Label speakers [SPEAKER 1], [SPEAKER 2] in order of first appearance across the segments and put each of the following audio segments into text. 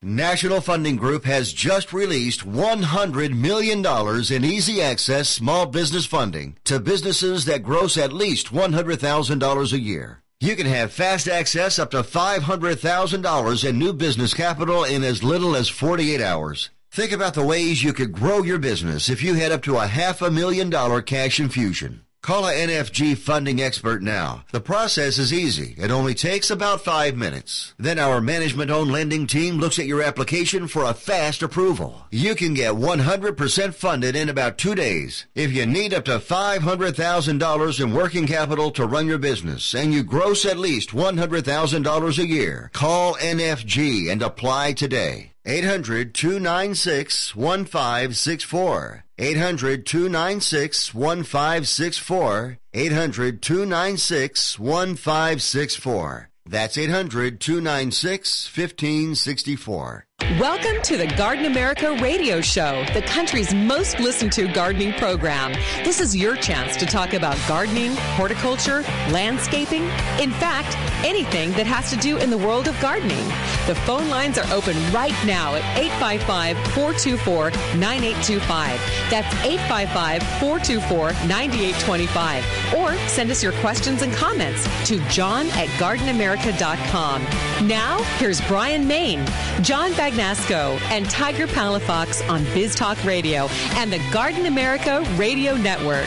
[SPEAKER 1] National Funding Group has just released $100 million in easy access small business funding to businesses that gross at least $100,000 a year. You can have fast access up to $500,000 in new business capital in as little as 48 hours. Think about the ways you could grow your business if you had up to $500,000 cash infusion. Call a NFG funding expert now. The process is easy. It only takes about 5 minutes. Then our management-owned lending team looks at your application for a fast approval. You can get 100% funded in about 2 days. If you need up to $500,000 in working capital to run your business and you gross at least $100,000 a year, call NFG and apply today. 800-296-1564. 800-296-1564. 800-296-1564. That's 800-296-1564.
[SPEAKER 2] Welcome to the Garden America Radio Show, the country's most listened to gardening program. This is your chance to talk about gardening, horticulture, landscaping, in fact, anything that has to do in the world of gardening. The phone lines are open right now at 855-424-9825. That's 855-424-9825. Or send us your questions and comments to john@gardenamerica.com. Now, here's Brian Main, John Bagnasco, and Tiger Palafox on Biz Talk Radio and the Garden America Radio Network.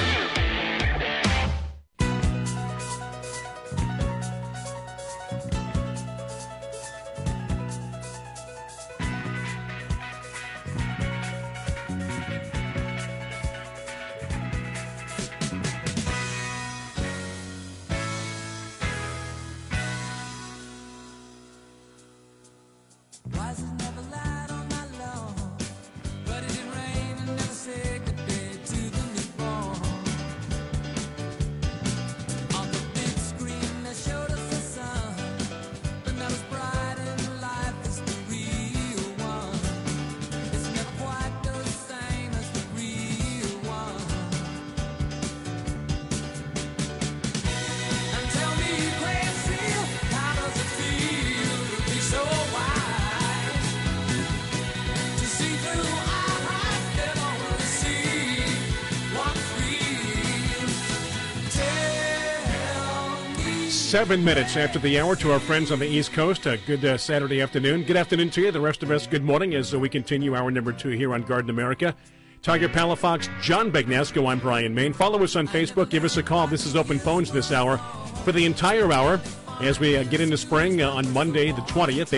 [SPEAKER 3] Seven minutes after the hour to our friends on the East Coast. A good Saturday afternoon. Good afternoon to you. The rest of us, good morning as we continue hour number 2 here on Garden America. Tiger Palafox, John Bagnasco, I'm Brian Main. Follow us on Facebook. Give us a call. This is Open Phones this hour. For the entire hour, as we get into spring on Monday the 20th,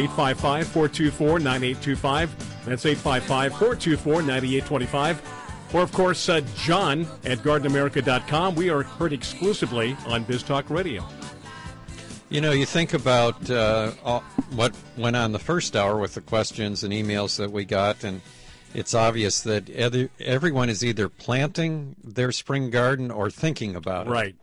[SPEAKER 3] 855-424-9825. That's 855-424-9825. Or, of course, John at GardenAmerica.com. We are heard exclusively on Biz Talk Radio.
[SPEAKER 4] You know, you think about what went on the first hour with the questions and emails that we got, and it's obvious that everyone is either planting their spring garden or thinking about it.
[SPEAKER 3] Right.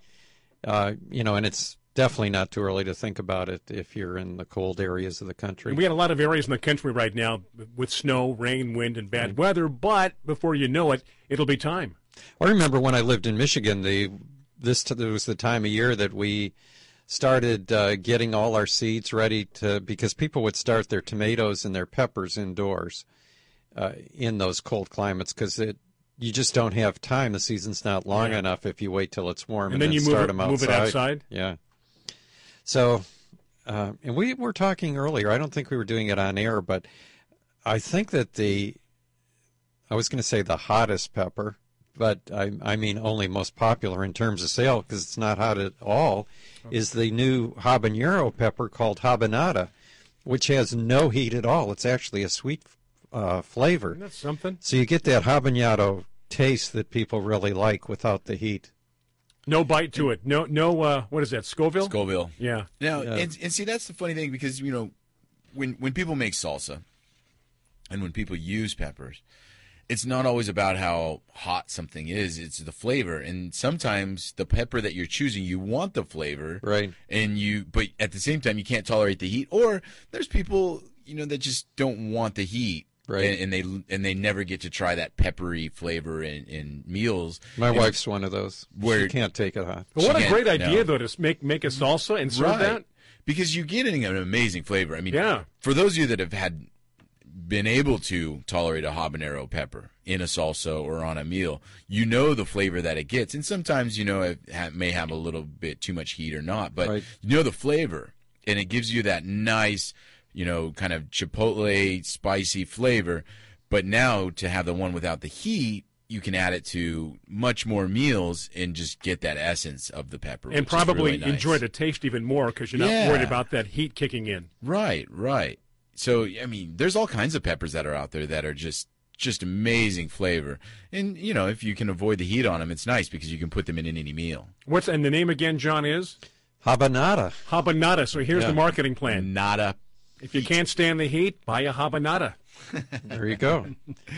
[SPEAKER 4] You know, and it's definitely not too early to think about it if you're in the cold areas of the country.
[SPEAKER 3] And we got a lot of areas in the country right now with snow, rain, wind, and bad weather, but before you know it, it'll be time.
[SPEAKER 4] I remember when I lived in Michigan, this was the time of year that we started getting all our seeds ready because people would start their tomatoes and their peppers indoors in those cold climates because you just don't have time. The season's not long enough if you wait till it's warm and then you start them outside.
[SPEAKER 3] Move it outside?
[SPEAKER 4] Yeah. So, and we were talking earlier, I don't think we were doing it on air, but I think that I was going to say the hottest pepper, but I mean only most popular in terms of sale because it's not hot at all, is the new habanero pepper called habanada, which has no heat at all. It's actually a sweet flavor.
[SPEAKER 3] Isn't that something?
[SPEAKER 4] So you get that habanero taste that people really like without the heat.
[SPEAKER 3] No bite to it. No. What is that? Scoville?
[SPEAKER 5] Scoville.
[SPEAKER 3] Yeah.
[SPEAKER 5] Now,
[SPEAKER 4] Yeah.
[SPEAKER 5] And see, that's the funny thing because you know, when people make salsa, and when people use peppers, it's not always about how hot something is. It's the flavor, and sometimes the pepper that you're choosing, you want the flavor,
[SPEAKER 4] right?
[SPEAKER 5] But at the same time, you can't tolerate the heat. Or there's people, you know, that just don't want the heat.
[SPEAKER 4] Right.
[SPEAKER 5] And they never get to try that peppery flavor in meals.
[SPEAKER 4] My wife's one of those. She can't take it hot.
[SPEAKER 3] But what a great idea, though, to make a salsa and serve that.
[SPEAKER 5] Because you get an amazing flavor. I mean,
[SPEAKER 3] yeah.
[SPEAKER 5] For those of you that have had been able to tolerate a habanero pepper in a salsa or on a meal, you know the flavor that it gets. And sometimes, it may have a little bit too much heat or not, but
[SPEAKER 4] Right.
[SPEAKER 5] you know the flavor, and it gives you that nice, kind of chipotle spicy flavor. But now to have the one without the heat, you can add it to much more meals and just get that essence of the pepper.
[SPEAKER 3] And
[SPEAKER 5] which is
[SPEAKER 3] probably
[SPEAKER 5] really nice.
[SPEAKER 3] enjoy the taste even more because you're not
[SPEAKER 5] Yeah.
[SPEAKER 3] worried about that heat kicking in.
[SPEAKER 5] Right. So, there's all kinds of peppers that are out there that are just amazing flavor. And, if you can avoid the heat on them, it's nice because you can put them in any meal.
[SPEAKER 3] And the name again, John, is?
[SPEAKER 4] Habanada.
[SPEAKER 3] Habanada. So here's
[SPEAKER 4] Yeah.
[SPEAKER 3] the marketing plan.
[SPEAKER 5] Nada.
[SPEAKER 3] If you can't stand the heat, buy a habanada.
[SPEAKER 4] There you go.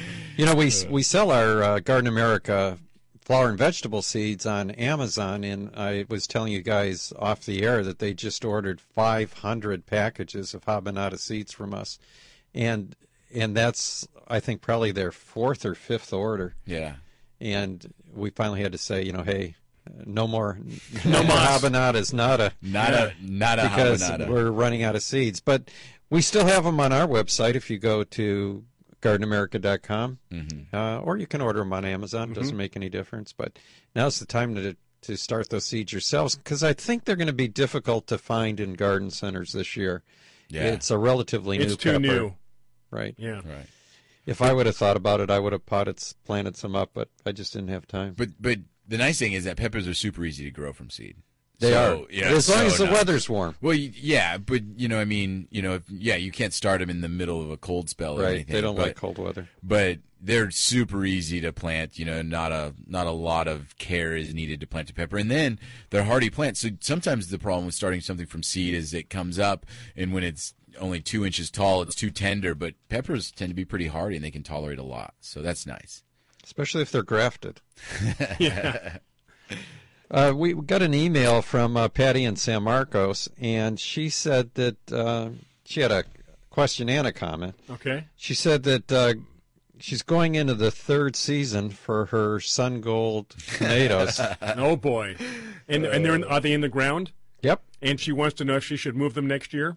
[SPEAKER 4] We sell our Garden America flower and vegetable seeds on Amazon, and I was telling you guys off the air that they just ordered 500 packages of habanada seeds from us, and that's, I think, probably their fourth or fifth order.
[SPEAKER 5] Yeah.
[SPEAKER 4] And we finally had to say, hey, no more habanadas, nada,
[SPEAKER 5] Nada
[SPEAKER 4] because
[SPEAKER 5] habanada.
[SPEAKER 4] we're running out of seeds. But we still have them on our website if you go to gardenamerica.com, or you can order them on Amazon. It doesn't make any difference. But now's the time to start those seeds yourselves, because I think they're going to be difficult to find in garden centers this year.
[SPEAKER 5] Yeah.
[SPEAKER 4] It's a relatively new
[SPEAKER 3] It's too
[SPEAKER 4] pepper.
[SPEAKER 3] new.
[SPEAKER 4] Right.
[SPEAKER 3] Yeah.
[SPEAKER 5] Right.
[SPEAKER 4] If I would have thought about it, I would have planted some up, but I just didn't have time.
[SPEAKER 5] But the nice thing is that peppers are super easy to grow from seed.
[SPEAKER 4] They are.
[SPEAKER 5] Yeah,
[SPEAKER 4] As long as the
[SPEAKER 5] nice.
[SPEAKER 4] weather's warm.
[SPEAKER 5] Well, yeah, but you can't start them in the middle of a cold spell or
[SPEAKER 4] Right.
[SPEAKER 5] anything.
[SPEAKER 4] They don't
[SPEAKER 5] but,
[SPEAKER 4] like cold weather.
[SPEAKER 5] But they're super easy to plant. Not a lot of care is needed to plant a pepper, and then they're hardy plants. So sometimes the problem with starting something from seed is it comes up, and when it's only 2 inches tall, it's too tender. But peppers tend to be pretty hardy, and they can tolerate a lot. So that's nice.
[SPEAKER 4] Especially if they're grafted.
[SPEAKER 3] Yeah.
[SPEAKER 4] We got an email from Patty in San Marcos, and she said that she had a question and a comment.
[SPEAKER 3] Okay.
[SPEAKER 4] She said that she's going into the third season for her Sun Gold tomatoes.
[SPEAKER 3] Oh, boy. And are they in the ground?
[SPEAKER 4] Yep.
[SPEAKER 3] And she wants to know if she should move them next year?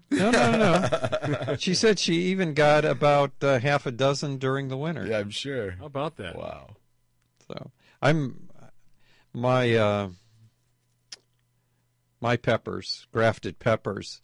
[SPEAKER 4] No. She said she even got about half a dozen during the winter.
[SPEAKER 5] Yeah, I'm sure.
[SPEAKER 3] How about that?
[SPEAKER 5] Wow.
[SPEAKER 4] So my peppers, grafted peppers,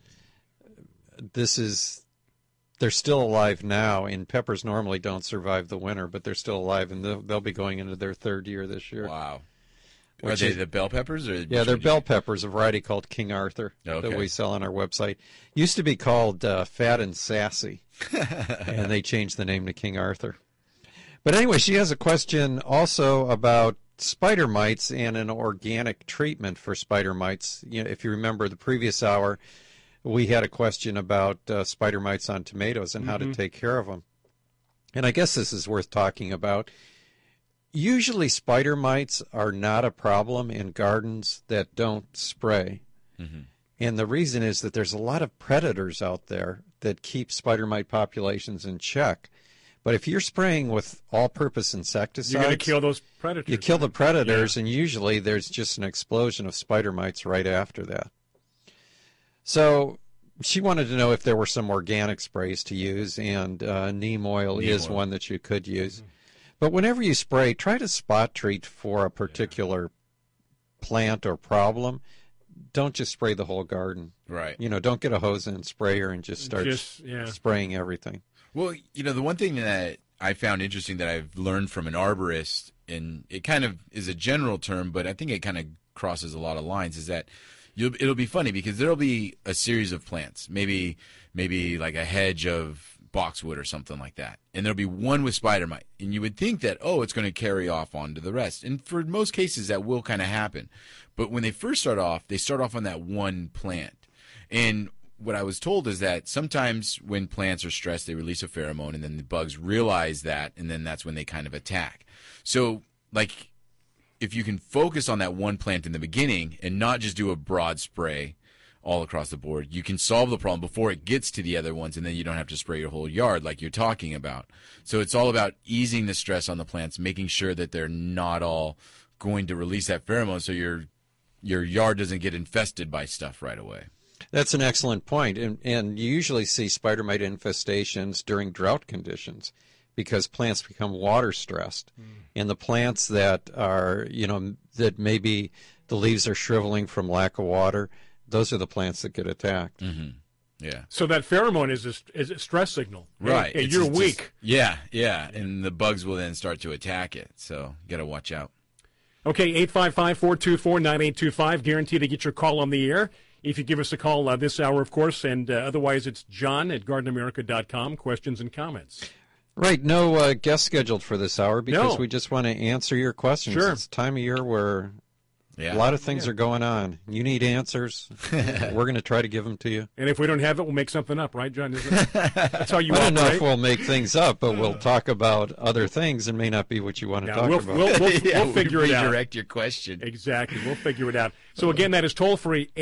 [SPEAKER 4] they're still alive now, and peppers normally don't survive the winter, but they're still alive, and they'll be going into their third year this year.
[SPEAKER 5] Wow. Are
[SPEAKER 4] Which
[SPEAKER 5] they
[SPEAKER 4] is-
[SPEAKER 5] the bell peppers? Or
[SPEAKER 4] Yeah, they're bell peppers, a variety called King Arthur
[SPEAKER 5] Okay.
[SPEAKER 4] that we sell on our website. Used to be called Fat and Sassy, and they changed the name to King Arthur. But anyway, she has a question also about spider mites and an organic treatment for spider mites. If you remember the previous hour, we had a question about spider mites on tomatoes and how to take care of them. And I guess this is worth talking about. Usually spider mites are not a problem in gardens that don't spray. And the reason is that there's a lot of predators out there that keep spider mite populations in check. But if you're spraying with all-purpose insecticides,
[SPEAKER 3] You're going to kill those predators.
[SPEAKER 4] you kill the predators, and usually there's just an explosion of spider mites right after that. So she wanted to know if there were some organic sprays to use, and neem oil is one that you could use. But whenever you spray, try to spot treat for a particular plant or problem. Don't just spray the whole garden.
[SPEAKER 5] Right.
[SPEAKER 4] Don't get a hose and sprayer and just start
[SPEAKER 3] Yeah.
[SPEAKER 4] spraying everything.
[SPEAKER 5] Well, the one thing that I found interesting that I've learned from an arborist, and it kind of is a general term, but I think it kind of crosses a lot of lines, is that it'll be funny because there'll be a series of plants, maybe like a hedge of boxwood or something like that, and there'll be one with spider mite, and you would think that, it's going to carry off onto the rest, and for most cases that will kind of happen. But when they first start off, they start off on that one plant, and what I was told is that sometimes when plants are stressed, they release a pheromone, and then the bugs realize that, and then that's when they kind of attack. So, like, if you can focus on that one plant in the beginning and not just do a broad spray all across the board, you can solve the problem before it gets to the other ones, and then you don't have to spray your whole yard like you're talking about. So it's all about easing the stress on the plants, making sure that they're not all going to release that pheromone so your yard doesn't get infested by stuff right away.
[SPEAKER 4] That's an excellent point. And you usually see spider mite infestations during drought conditions because plants become water stressed. And the plants that are, that maybe the leaves are shriveling from lack of water, those are the plants that get attacked.
[SPEAKER 5] Mm-hmm. Yeah.
[SPEAKER 3] So that pheromone is a stress signal.
[SPEAKER 5] Right.
[SPEAKER 3] Hey, you're weak.
[SPEAKER 5] Yeah. And the bugs will then start to attack it. So you got to watch out.
[SPEAKER 3] Okay, 855-424-9825. Guaranteed to get your call on the air. If you give us a call this hour, of course, and otherwise it's John at GardenAmerica.com. Questions and comments.
[SPEAKER 4] Right. No guest scheduled for this hour because we just want to answer your questions.
[SPEAKER 3] Sure.
[SPEAKER 4] It's time of year where a lot of things are going on. You need answers. We're going to try to give them to you.
[SPEAKER 3] And if we don't have it, we'll make something up, right, John? That's how you
[SPEAKER 4] I don't know
[SPEAKER 3] operate.
[SPEAKER 4] if we'll make things up, but we'll talk about other things and may not be what you want to talk about.
[SPEAKER 3] We'll figure it out.
[SPEAKER 5] Redirect your question.
[SPEAKER 3] Exactly. We'll figure it out. So, again, that is toll-free,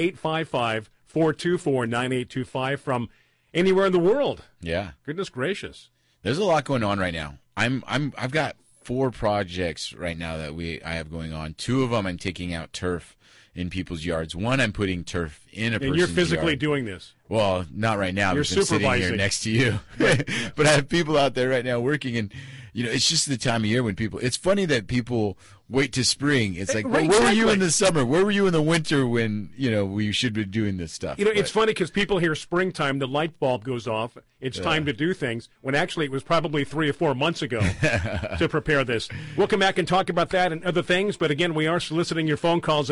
[SPEAKER 3] 855-424-9825 from anywhere in the world.
[SPEAKER 5] Yeah.
[SPEAKER 3] Goodness gracious.
[SPEAKER 5] There's a lot going on right now. I've got 4 projects right now that I have going on. 2 of them I'm taking out turf in people's yards. 1 I'm putting turf in a person's yard.
[SPEAKER 3] And you're physically doing this.
[SPEAKER 5] Well, not right now.
[SPEAKER 3] You're
[SPEAKER 5] because I'm sitting here next to you. But I have people out there right now working, and it's just the time of year when people. It's funny that people wait to spring. It's like,
[SPEAKER 3] right,
[SPEAKER 5] where were you in the summer? Where were you in the winter when we should be doing this stuff?
[SPEAKER 3] It's funny because people hear springtime, the light bulb goes off. It's time to do things, when actually it was probably 3 or 4 months ago to prepare this. We'll come back and talk about that and other things, but again, we are soliciting your phone calls at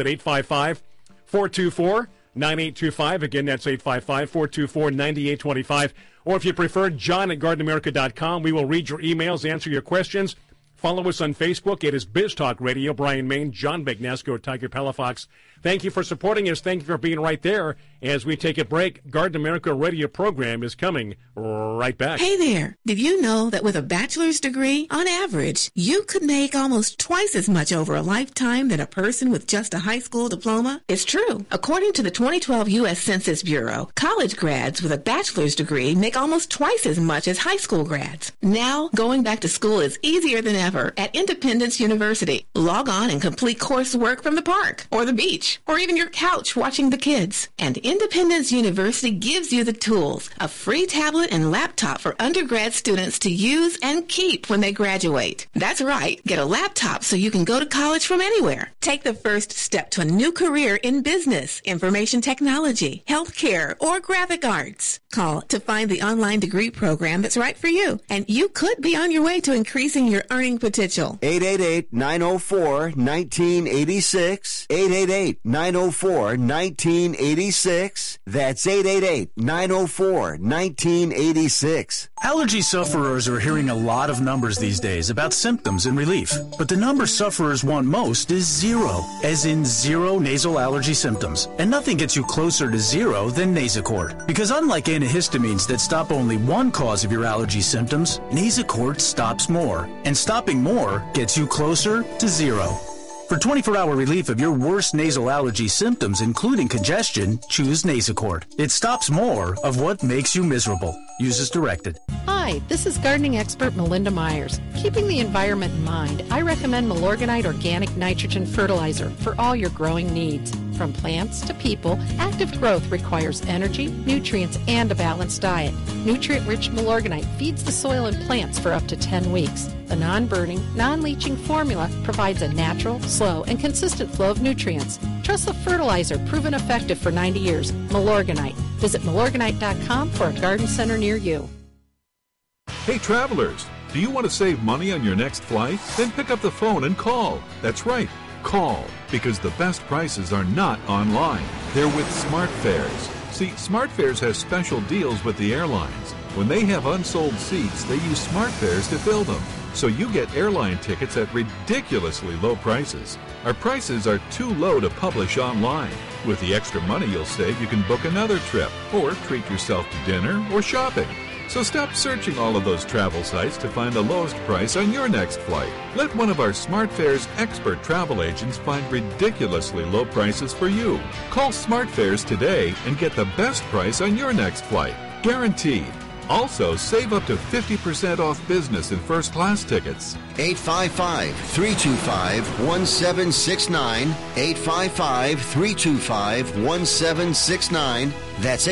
[SPEAKER 3] 855-424-9825. Again, that's 855-424-9825. Or if you prefer, John at GardenAmerica.com. We will read your emails, answer your questions. Follow us on Facebook. It is Biz Talk Radio. Brian Main, John Bagnasco, Tiger Palafox. Thank you for supporting us. Thank you for being right there. As we take a break, Garden America radio program is coming right back.
[SPEAKER 6] Hey there. Did you know that with a bachelor's degree, on average, you could make almost twice as much over a lifetime than a person with just a high school diploma? It's true. According to the 2012 U.S. Census Bureau, college grads with a bachelor's degree make almost twice as much as high school grads. Now, going back to school is easier than ever at Independence University. Log on and complete coursework from the park or the beach or even your couch watching the kids. And Independence University gives you the tools, a free tablet and laptop for undergrad students to use and keep when they graduate. That's right. Get a laptop so you can go to college from anywhere. Take the first step to a new career in business, information technology, healthcare, or graphic arts. Call to find the online degree program that's right for you. And you could be on your way to increasing your earning potential.
[SPEAKER 1] 888-904-1986. 888-904-1986. That's 888-904-1986.
[SPEAKER 7] Allergy sufferers are hearing a lot of numbers these days about symptoms and relief. But the number sufferers want most is 0, as in 0 nasal allergy symptoms. And nothing gets you closer to 0 than Nasacort. Because unlike antihistamines that stop only one cause of your allergy symptoms, Nasacort stops more. And stopping more gets you closer to 0. For 24-hour relief of your worst nasal allergy symptoms, including congestion, choose Nasacort. It stops more of what makes you miserable. Use as directed.
[SPEAKER 8] Hi, this is gardening expert Melinda Myers. Keeping the environment in mind, I recommend Milorganite Organic Nitrogen Fertilizer for all your growing needs. From plants to people, active growth requires energy, nutrients, and a balanced diet. Nutrient-rich Milorganite feeds the soil and plants for up to 10 weeks. The non-burning, non-leaching formula provides a natural, slow, and consistent flow of nutrients. Trust the fertilizer proven effective for 90 years. Milorganite. Visit Milorganite.com for a garden center near you.
[SPEAKER 9] Hey travelers, do you want to save money on your next flight? Then pick up the phone and call. That's right, call, because the best prices are not online. They're with SmartFares. See, SmartFares has special deals with the airlines. When they have unsold seats, they use SmartFares to fill them. So you get airline tickets at ridiculously low prices. Our prices are too low to publish online. With the extra money you'll save, you can book another trip or treat yourself to dinner or shopping. So stop searching all of those travel sites to find the lowest price on your next flight. Let one of our SmartFares expert travel agents find ridiculously low prices for you. Call SmartFares today and get the best price on your next flight. Guaranteed. Also, save up to 50% off business and first class tickets.
[SPEAKER 1] 855-325-1769. 855-325-1769. That's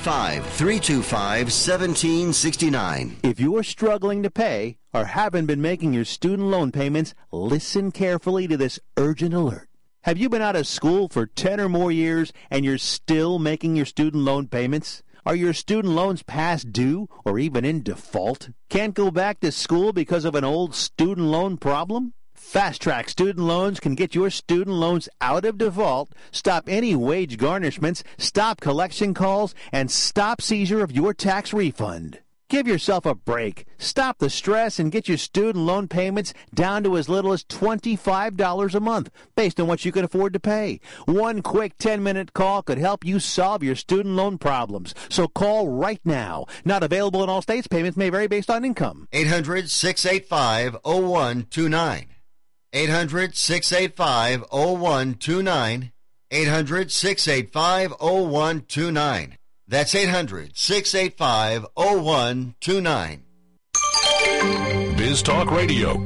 [SPEAKER 1] 855-325-1769.
[SPEAKER 10] If you're struggling to pay or haven't been making your student loan payments, listen carefully to this urgent alert. Have you been out of school for 10 or more years and you're still making your student loan payments? Are your student loans past due or even in default? Can't go back to school because of an old student loan problem? Fast Track Student Loans can get your student loans out of default, stop any wage garnishments, stop collection calls, and stop seizure of your tax refund. Give yourself a break. Stop the stress and get your student loan payments down to as little as $25 a month, based on what you can afford to pay. One quick 10-minute call could help you solve your student loan problems. So call right now. Not available in all states. Payments may vary based on income.
[SPEAKER 1] 800-685-0129. 800-685-0129. 800-685-0129. That's 800-685-0129.
[SPEAKER 9] Biz Talk Radio.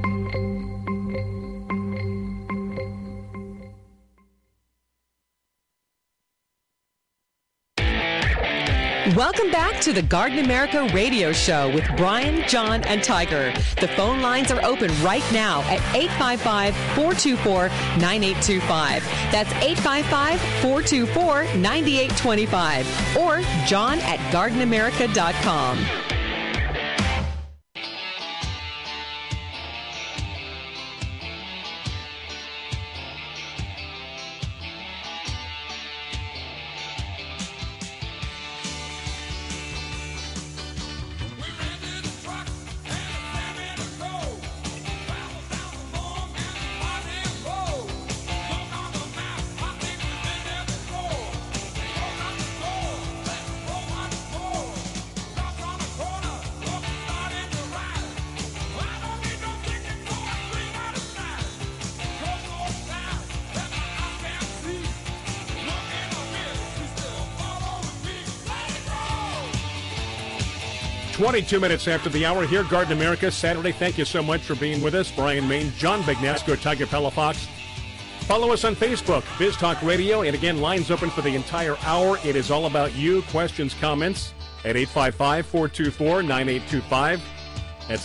[SPEAKER 2] Welcome back to the Garden America Radio Show with Brian, John, and Tiger. The phone lines are open right now at 855-424-9825. That's 855-424-9825. Or John at gardenamerica.com.
[SPEAKER 3] Twenty-two minutes after the hour here, Garden America, Saturday. Thank you so much for being with us. Brian Main, John Bagnasco, Tiger Palafox. Follow us on Facebook, Biz Talk Radio. And again, lines open for the entire hour. It is all about you. Questions, comments at 855-424-9825. That's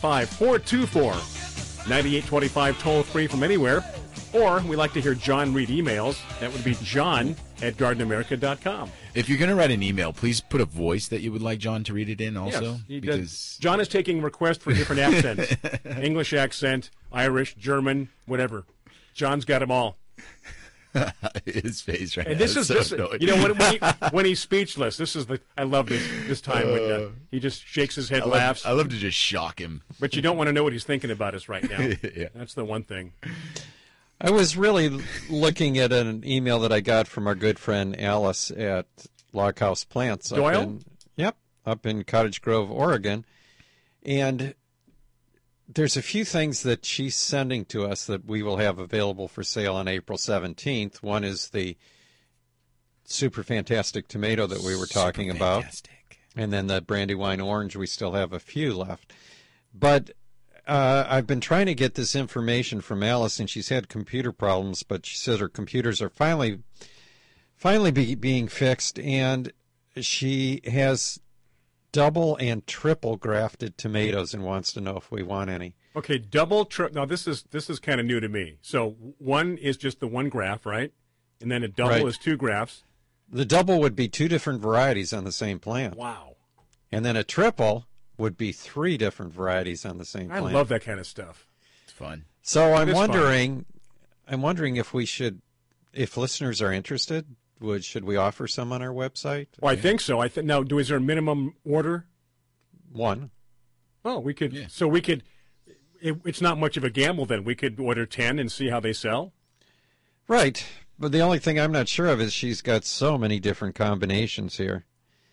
[SPEAKER 3] 855-424-9825, toll free from anywhere. Or we like to hear John read emails. That would be John at gardenamerica.com.
[SPEAKER 5] If you're going to write an email, please put a voice that you would like John to read it in also.
[SPEAKER 3] Yes, because John is taking requests for different accents. English accent, Irish, German, whatever. John's got them all.
[SPEAKER 5] His face right
[SPEAKER 3] and
[SPEAKER 5] now
[SPEAKER 3] this is
[SPEAKER 5] so
[SPEAKER 3] this,
[SPEAKER 5] annoying.
[SPEAKER 3] you know, when he's speechless, this is I love this time when he just shakes his head, laughs.
[SPEAKER 5] I love to just shock him.
[SPEAKER 3] But you don't want to know what he's thinking about us right now.
[SPEAKER 5] Yeah.
[SPEAKER 3] That's the one thing.
[SPEAKER 4] I was really looking at an email that I got from our good friend Alice at Loghouse Plants.
[SPEAKER 3] Doyle?
[SPEAKER 4] Up in Cottage Grove, Oregon. And there's a few things that she's sending to us that we will have available for sale on April 17th. One is the super fantastic tomato that we were talking about. And then the Brandywine orange, we still have a few left. But I've been trying to get this information from Alice, and she's had computer problems, but she says her computers are finally being fixed, and she has double and triple grafted tomatoes and wants to know if we want any.
[SPEAKER 3] Okay, double, now this is kind of new to me. So one is just the one graft, right? And then a double is two grafts.
[SPEAKER 4] The double would be two different varieties on the same plant.
[SPEAKER 3] Wow. And
[SPEAKER 4] then a triple would be three different varieties on the same plant.
[SPEAKER 3] I love that kind of stuff.
[SPEAKER 5] It's fun.
[SPEAKER 4] So I'm wondering if we should, if listeners are interested, should we offer some on our website?
[SPEAKER 3] Well, I think so. Now, is there a minimum order?
[SPEAKER 4] One.
[SPEAKER 3] Oh, we could. Yeah. So we could. It's not much of a gamble then. We could order 10 and see how they sell.
[SPEAKER 4] Right, but the only thing I'm not sure of is she's got so many different combinations here.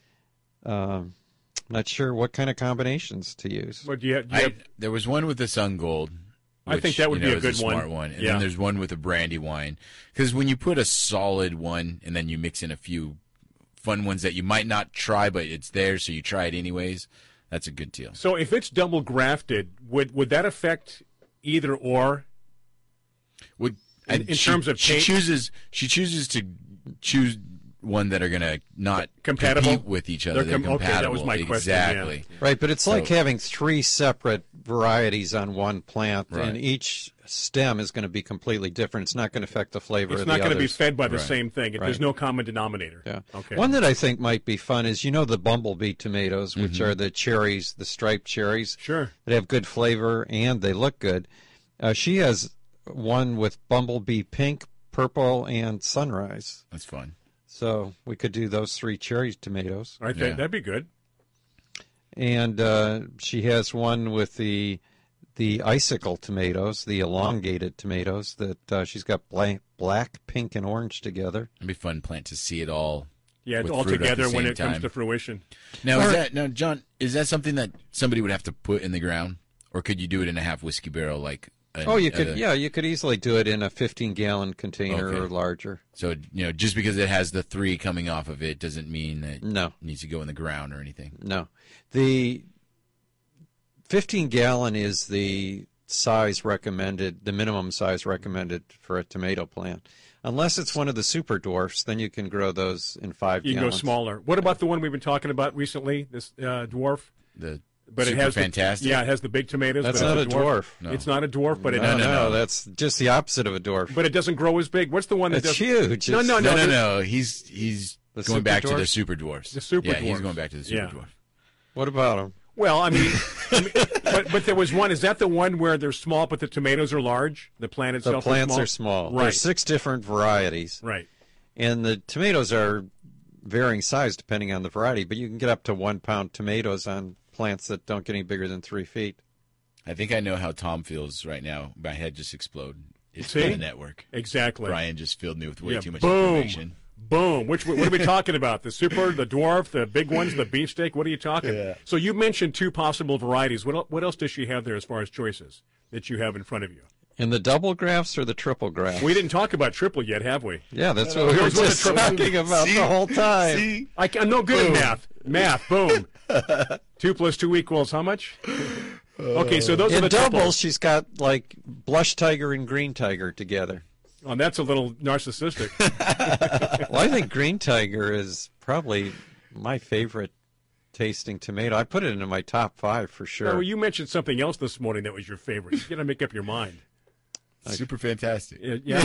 [SPEAKER 4] Not sure what kind of combinations to use.
[SPEAKER 3] But
[SPEAKER 5] there was one with the Sun Gold.
[SPEAKER 3] I think that would be a good
[SPEAKER 5] smart one. And then there's one with a Brandywine. Because when you put a solid one and then you mix in a few fun ones that you might not try, but it's there, so you try it anyways. That's a good deal.
[SPEAKER 3] So if it's double grafted, would that affect either or?
[SPEAKER 5] In terms of
[SPEAKER 3] paint?
[SPEAKER 5] She chooses to choose one that are going to not
[SPEAKER 3] compatible
[SPEAKER 5] compete with each other. They're compatible.
[SPEAKER 3] Okay, that was my question.
[SPEAKER 5] Exactly.
[SPEAKER 3] Yeah.
[SPEAKER 4] Right, but it's like having 3 separate varieties on one plant,
[SPEAKER 5] right.
[SPEAKER 4] and each stem is going to be completely different. It's not going to affect the flavor of the others.
[SPEAKER 3] It's not going to be fed by the
[SPEAKER 5] right.
[SPEAKER 3] same thing.
[SPEAKER 4] Right.
[SPEAKER 3] There's no common denominator.
[SPEAKER 4] Yeah.
[SPEAKER 3] Okay.
[SPEAKER 4] One that I think might be fun is, the bumblebee tomatoes, which are the cherries, the striped cherries.
[SPEAKER 3] Sure.
[SPEAKER 4] That have good flavor and they look good. She has one with bumblebee pink, purple, and sunrise.
[SPEAKER 5] That's fun.
[SPEAKER 4] So we could do those 3 cherry tomatoes.
[SPEAKER 3] I think that'd be good.
[SPEAKER 4] And she has one with the icicle tomatoes, the elongated tomatoes that she's got black, pink, and orange together.
[SPEAKER 5] It'd be a fun plant to see it all.
[SPEAKER 3] Yeah, all together when it comes to fruition.
[SPEAKER 5] Now, John, is that something that somebody would have to put in the ground, or could you do it in a half whiskey barrel like?
[SPEAKER 4] You could easily do it in a 15-gallon container or larger.
[SPEAKER 5] So, just because it has the 3 coming off of it doesn't mean that
[SPEAKER 4] it
[SPEAKER 5] needs to go in the ground or anything.
[SPEAKER 4] No. The 15-gallon is the size recommended, the minimum size recommended for a tomato plant. Unless it's one of the super dwarfs, then you can grow those in 5 gallons.
[SPEAKER 3] You can go smaller. What about the one we've been talking about recently, this dwarf? But
[SPEAKER 5] Super
[SPEAKER 3] it has
[SPEAKER 5] fantastic.
[SPEAKER 3] It has the big tomatoes.
[SPEAKER 4] That's not a dwarf.
[SPEAKER 5] No.
[SPEAKER 3] It's not a dwarf, but
[SPEAKER 4] no, that's just the opposite of a dwarf.
[SPEAKER 3] But it doesn't grow as big. What's the one that
[SPEAKER 4] it's huge?
[SPEAKER 5] No. He's going back to the super dwarfs.
[SPEAKER 3] The super dwarfs.
[SPEAKER 5] He's going back to the super dwarf.
[SPEAKER 4] What about them?
[SPEAKER 3] Well, I mean, but there was one. Is that the one where they're small, but the tomatoes are large? The plant itself.
[SPEAKER 4] The plants are small.
[SPEAKER 3] Right.
[SPEAKER 4] There's 6 different varieties.
[SPEAKER 3] Right.
[SPEAKER 4] And the tomatoes are varying size depending on the variety, but you can get up to 1-pound tomatoes on plants that don't get any bigger than 3 feet.
[SPEAKER 5] I think I know how Tom feels right now. My head just exploded. It's
[SPEAKER 3] See?
[SPEAKER 5] the network.
[SPEAKER 3] Exactly.
[SPEAKER 5] Brian just filled me with way too much
[SPEAKER 3] boom.
[SPEAKER 5] information.
[SPEAKER 3] Boom. What are we talking about? The super, the dwarf, the big ones, the beefsteak? What are you talking?
[SPEAKER 5] Yeah.
[SPEAKER 3] So you mentioned 2 possible varieties. What else does she have there as far as choices that you have in front of you?
[SPEAKER 4] In the double grafts or the triple grafts?
[SPEAKER 3] We didn't talk about triple yet, have we?
[SPEAKER 4] Yeah, that's what we were just talking about the whole time.
[SPEAKER 5] See?
[SPEAKER 3] I'm no good at math. Boom. 2 + 2 = how much? Okay, so those are the
[SPEAKER 4] in doubles,
[SPEAKER 3] triples.
[SPEAKER 4] she's got like blush tiger and green tiger together.
[SPEAKER 3] Oh, that's a little narcissistic.
[SPEAKER 4] Well, I think green tiger is probably my favorite tasting tomato. I put it into my top 5 for sure.
[SPEAKER 3] Oh, you mentioned something else this morning that was your favorite. You got to make up your mind.
[SPEAKER 5] Super fantastic.
[SPEAKER 3] Yeah.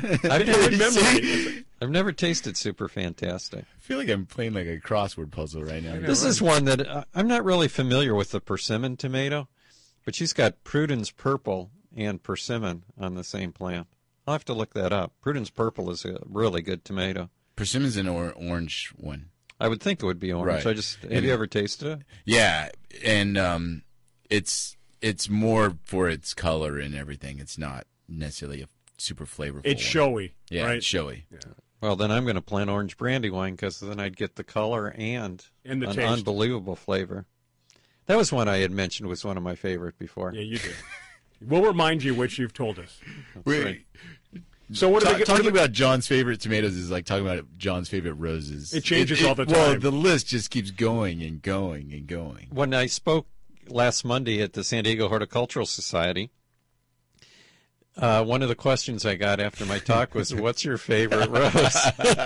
[SPEAKER 4] I've never tasted super fantastic.
[SPEAKER 5] I feel like I'm playing like a crossword puzzle right now.
[SPEAKER 4] This is one that I'm not really familiar with, the persimmon tomato, but she's got Prudence Purple and persimmon on the same plant. I'll have to look that up. Prudence Purple is a really good tomato.
[SPEAKER 5] Persimmon's an orange one.
[SPEAKER 4] I would think it would be orange.
[SPEAKER 5] Right.
[SPEAKER 4] Have you ever tasted it?
[SPEAKER 5] Yeah, and it's more for its color and everything. It's not necessarily a super flavorful.
[SPEAKER 3] It's
[SPEAKER 5] one.
[SPEAKER 3] showy.
[SPEAKER 5] Yeah,
[SPEAKER 3] right?
[SPEAKER 5] It's showy.
[SPEAKER 3] Yeah.
[SPEAKER 4] Well, then I'm going to plant orange brandy wine because then I'd get the color and
[SPEAKER 3] the
[SPEAKER 4] an
[SPEAKER 3] taste.
[SPEAKER 4] unbelievable flavor. That was one I had mentioned was one of my favorite before.
[SPEAKER 3] Yeah, you did. We'll remind you which you've told us.
[SPEAKER 5] Wait.
[SPEAKER 3] So what are
[SPEAKER 5] talking about John's favorite tomatoes is like talking about John's favorite roses.
[SPEAKER 3] It changes all the time.
[SPEAKER 5] Well, the list just keeps going and going and going.
[SPEAKER 4] When I spoke last Monday at the San Diego Horticultural Society, one of the questions I got after my talk was, "What's your favorite rose?"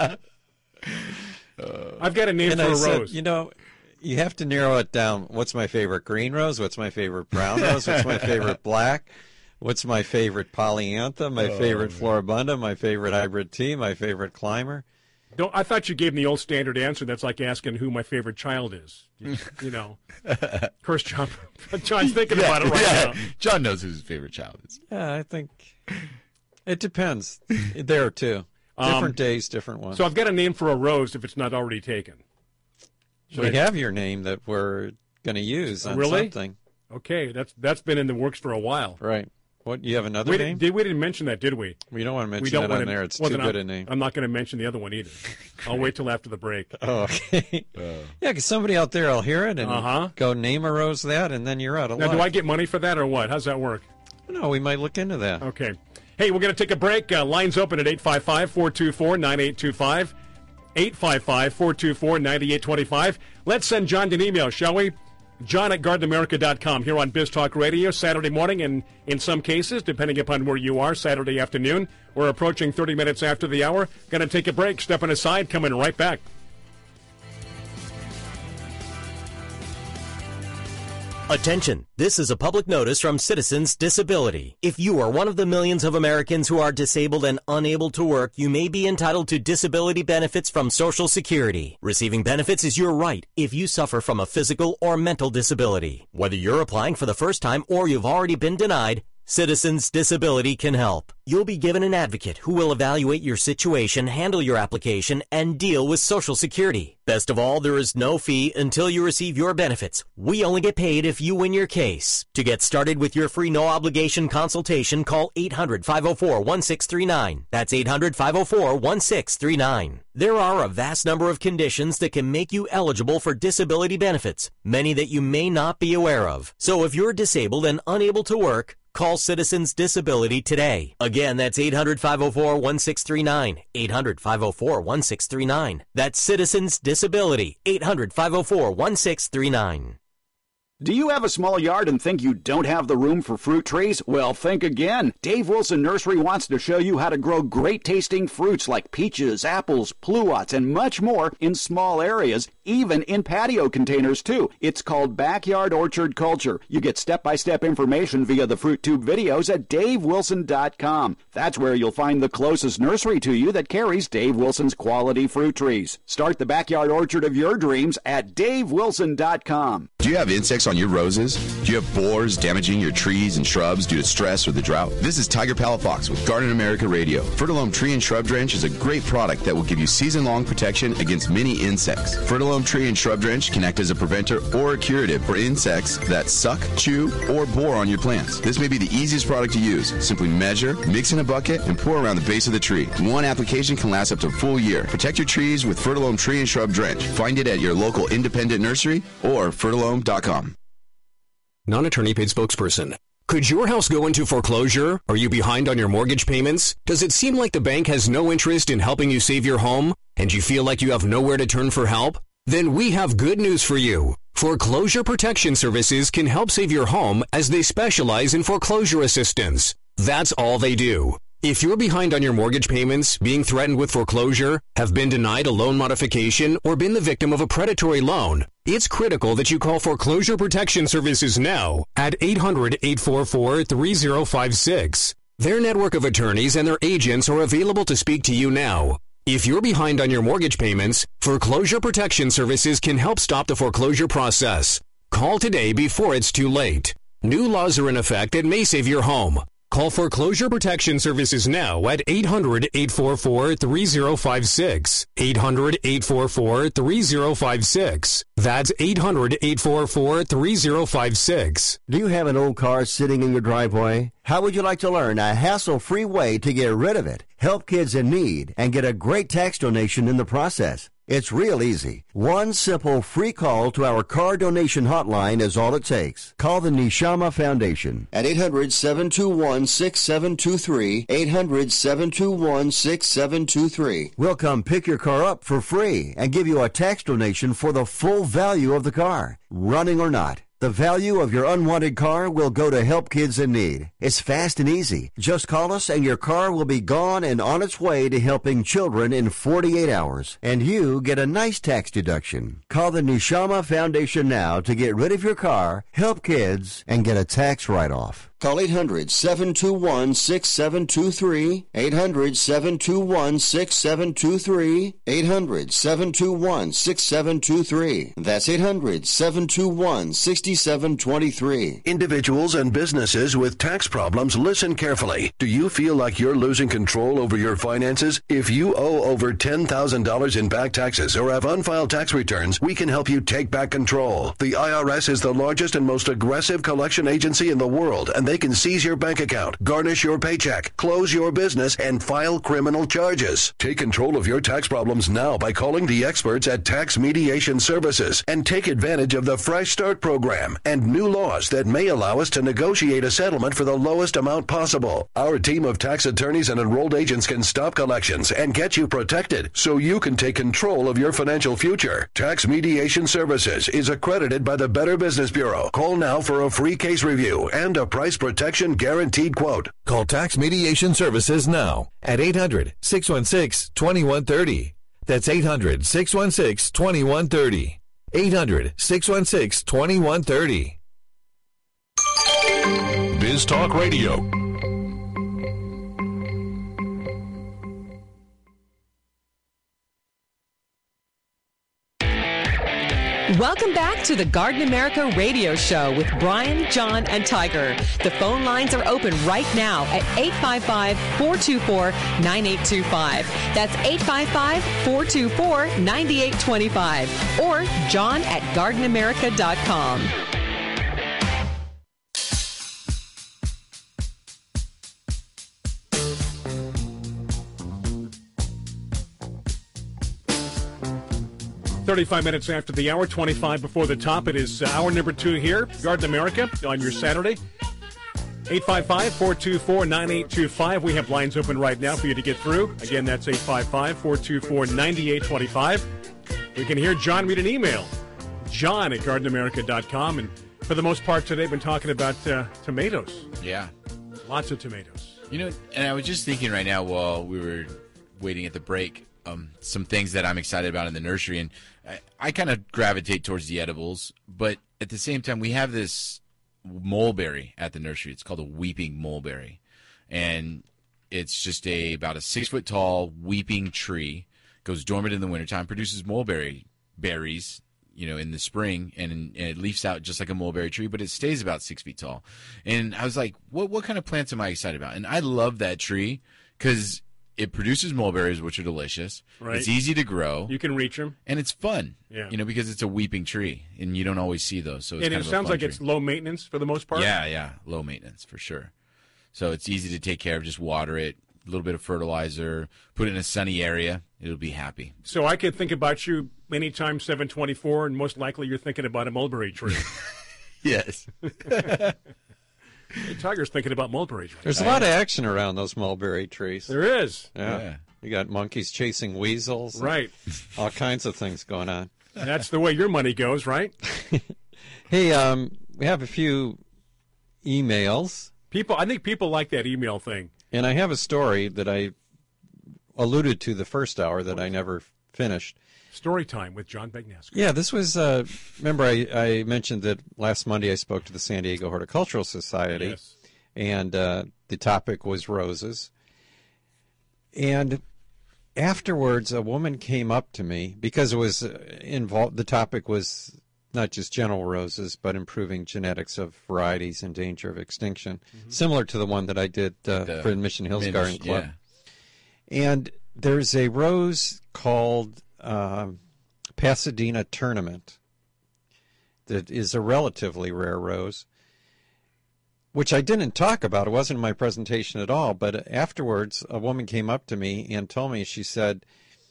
[SPEAKER 3] I've got a name
[SPEAKER 4] and
[SPEAKER 3] for
[SPEAKER 4] I
[SPEAKER 3] a
[SPEAKER 4] said,
[SPEAKER 3] rose.
[SPEAKER 4] You have to narrow it down. What's my favorite green rose? What's my favorite brown rose? What's my favorite black? What's my favorite polyantha? My favorite floribunda? My favorite hybrid tea? My favorite climber?
[SPEAKER 3] I thought you gave me the old standard answer. That's like asking who my favorite child is. Of course, John's thinking about it right now.
[SPEAKER 5] John knows who his favorite child is.
[SPEAKER 4] Yeah, I think it depends. There, too. Different days, different ones.
[SPEAKER 3] So I've got a name for a rose if it's not already taken.
[SPEAKER 4] We have your name that we're going to use on something.
[SPEAKER 3] Okay, that's been in the works for a while.
[SPEAKER 4] Right. What, you have another name?
[SPEAKER 3] We didn't mention that, did we?
[SPEAKER 4] We don't want to mention that on there. It's too good a name.
[SPEAKER 3] I'm not going to mention the other one either. I'll wait till after the break.
[SPEAKER 4] Oh, okay. Yeah, because somebody out there will hear it and go name a rose that, and then you're out of luck.
[SPEAKER 3] Now, do I get money for that or what? How's that work?
[SPEAKER 4] No, we might look into that.
[SPEAKER 3] Okay. Hey, we're going to take a break. Lines open at 855-424-9825. 855-424-9825. Let's send John an email, shall we? John at GardenAmerica.com here on Biz Talk Radio, Saturday morning, and in some cases, depending upon where you are, Saturday afternoon. We're approaching 30 minutes after the hour. Going to take a break, stepping aside, coming right back.
[SPEAKER 11] Attention, this is a public notice from Citizens Disability. If you are one of the millions of Americans who are disabled and unable to work, you may be entitled to disability benefits from Social Security. Receiving benefits is your right if you suffer from a physical or mental disability. Whether you're applying for the first time or you've already been denied, Citizens Disability can help. You'll be given an advocate who will evaluate your situation, handle your application, and deal with Social Security. Best of all, there is no fee until you receive your benefits. We only get paid if you win your case. To get started with your free no-obligation consultation, call 800-504-1639. That's 800-504-1639. There are a vast number of conditions that can make you eligible for disability benefits, many that you may not be aware of. So if you're disabled and unable to work, call Citizens Disability today. Again, that's 800-504-1639. 800-504-1639. That's Citizens Disability. 800-504-1639.
[SPEAKER 12] Do you have a small yard and think you don't have the room for fruit trees? Well, think again. Dave Wilson Nursery wants to show you how to grow great-tasting fruits like peaches, apples, pluots, and much more in small areas, even in patio containers, too. It's called Backyard Orchard Culture. You get step-by-step information via the Fruit Tube videos at davewilson.com. That's where you'll find the closest nursery to you that carries Dave Wilson's quality fruit trees. Start the backyard orchard of your dreams at davewilson.com.
[SPEAKER 13] Do you have insects on your roses? Do you have borers damaging your trees and shrubs due to stress or the drought? This is Tiger Palafox with Garden America Radio. Fertilome Tree and Shrub Drench is a great product that will give you season-long protection against many insects. Fertilome Tree and Shrub Drench can act as a preventer or a curative for insects that suck, chew, or bore on your plants. This may be the easiest product to use. Simply measure, mix in a bucket, and pour around the base of the tree. One application can last up to a full year. Protect your trees with Fertilome Tree and Shrub Drench. Find it at your local independent nursery or fertilome.com.
[SPEAKER 14] Non-attorney paid spokesperson. Could your house go into foreclosure? Are you behind on your mortgage payments? Does it seem like the bank has no interest in helping you save your home? And you feel like you have nowhere to turn for help? Then we have good news for you. Foreclosure Protection Services can help save your home as they specialize in foreclosure assistance. That's all they do. If you're behind on your mortgage payments, being threatened with foreclosure, have been denied a loan modification, or been the victim of a predatory loan, it's critical that you call Foreclosure Protection Services now at 800-844-3056. Their network of attorneys and their agents are available to speak to you now. If you're behind on your mortgage payments, Foreclosure Protection Services can help stop the foreclosure process. Call today before it's too late. New laws are in effect that may save your home. Call Foreclosure Protection Services now at 800-844-3056. 800-844-3056. That's 800-844-3056.
[SPEAKER 1] Do you have an old car sitting in your driveway? How would you like to learn a hassle-free way to get rid of it, help kids in need, and get a great tax donation in the process? It's real easy. One simple free call to our car donation hotline is all it takes. Call the Neshama Foundation at 800-721-6723, 800-721-6723. We'll come pick your car up for free and give you a tax donation for the full value of the car, running or not. The value of your unwanted car will go to help kids in need. It's fast and easy. Just call us and your car will be gone and on its way to helping children in 48 hours. And you get a nice tax deduction. Call the Neshama Foundation now to get rid of your car, help kids, and get a tax write-off. Call 800-721-6723, 800-721-6723, 800-721-6723. That's 800-721-6723.
[SPEAKER 15] Individuals and businesses with tax problems, listen carefully. Do you feel like you're losing control over your finances? If you owe over $10,000 in back taxes or have unfiled tax returns, we can help you take back control. The IRS is the largest and most aggressive collection agency in the world, and they can seize your bank account, garnish your paycheck, close your business, and file criminal charges. Take control of your tax problems now by calling the experts at Tax Mediation Services and take advantage of the Fresh Start program. program and new laws that may allow us to negotiate a settlement for the lowest amount possible. Our team of tax attorneys and enrolled agents can stop collections and get you protected so you can take control of your financial future. Tax Mediation Services is accredited by the Better Business Bureau. Call now for a free case review and a price protection guaranteed quote.
[SPEAKER 16] Call Tax Mediation Services now at 800-616-2130. That's 800-616-2130. 800-616-2130.
[SPEAKER 9] Biz Talk Radio.
[SPEAKER 2] Welcome back to the Garden America Radio Show with Brian, John, and Tiger. The phone lines are open right now at 855-424-9825. That's 855-424-9825. Or John at GardenAmerica.com.
[SPEAKER 3] "35 minutes after the hour, 25 before the top. It is hour number 2 here, Garden America, on your Saturday. 855-424-9825. We have lines open right now for you to get through. Again, that's 855-424-9825. We can hear John read an email. John at GardenAmerica.com. And for the most part today, been talking about tomatoes.
[SPEAKER 5] Yeah.
[SPEAKER 3] Lots of tomatoes.
[SPEAKER 5] You know, and I was just thinking right now while we were waiting at the break, some things that I'm excited about in the nursery. And I kind of gravitate towards the edibles, but at the same time, we have this mulberry at the nursery. It's called a weeping mulberry. And it's just about a 6-foot tall weeping tree, goes dormant in the wintertime, produces mulberry berries, in the spring, and it leaves out just like a mulberry tree, but it stays about 6 feet tall. And I was like, what kind of plants am I excited about? And I love that tree because it produces mulberries, which are delicious.
[SPEAKER 3] Right.
[SPEAKER 5] It's easy to grow.
[SPEAKER 3] You can reach them.
[SPEAKER 5] And it's fun,
[SPEAKER 3] Yeah.
[SPEAKER 5] Because it's a weeping tree, and you don't always see those. So it's
[SPEAKER 3] And
[SPEAKER 5] kind
[SPEAKER 3] it
[SPEAKER 5] of
[SPEAKER 3] sounds
[SPEAKER 5] a fun
[SPEAKER 3] like
[SPEAKER 5] tree.
[SPEAKER 3] it's low maintenance for the most part.
[SPEAKER 5] Yeah, low maintenance for sure. So it's easy to take care of. Just water it, a little bit of fertilizer, put it in a sunny area. It'll be happy.
[SPEAKER 3] So I could think about you anytime 724, and most likely you're thinking about a mulberry tree.
[SPEAKER 5] Yes.
[SPEAKER 3] Hey, Tiger's thinking about mulberry trees.
[SPEAKER 4] There's a lot of action around those mulberry trees.
[SPEAKER 3] There is.
[SPEAKER 4] Yeah. You got monkeys chasing weasels.
[SPEAKER 3] Right.
[SPEAKER 4] All kinds of things going on.
[SPEAKER 3] That's the way your money goes, right?
[SPEAKER 4] Hey, we have a few emails.
[SPEAKER 3] I think people like that email thing.
[SPEAKER 4] And I have a story that I alluded to the first hour that I never finished.
[SPEAKER 3] Story time with John Begnasker.
[SPEAKER 4] Yeah, this was, remember I mentioned that last Monday I spoke to the San Diego Horticultural Society.
[SPEAKER 3] Yes.
[SPEAKER 4] And the topic was roses. And afterwards, a woman came up to me because it was involved. The topic was not just general roses, but improving genetics of varieties in danger of extinction, similar to the one that I did for Mission Hills Garden Club.
[SPEAKER 5] Yeah.
[SPEAKER 4] And there's a rose called Pasadena Tournament that is a relatively rare rose, which I didn't talk about. It wasn't in my presentation at all. But afterwards, a woman came up to me and told me, she said,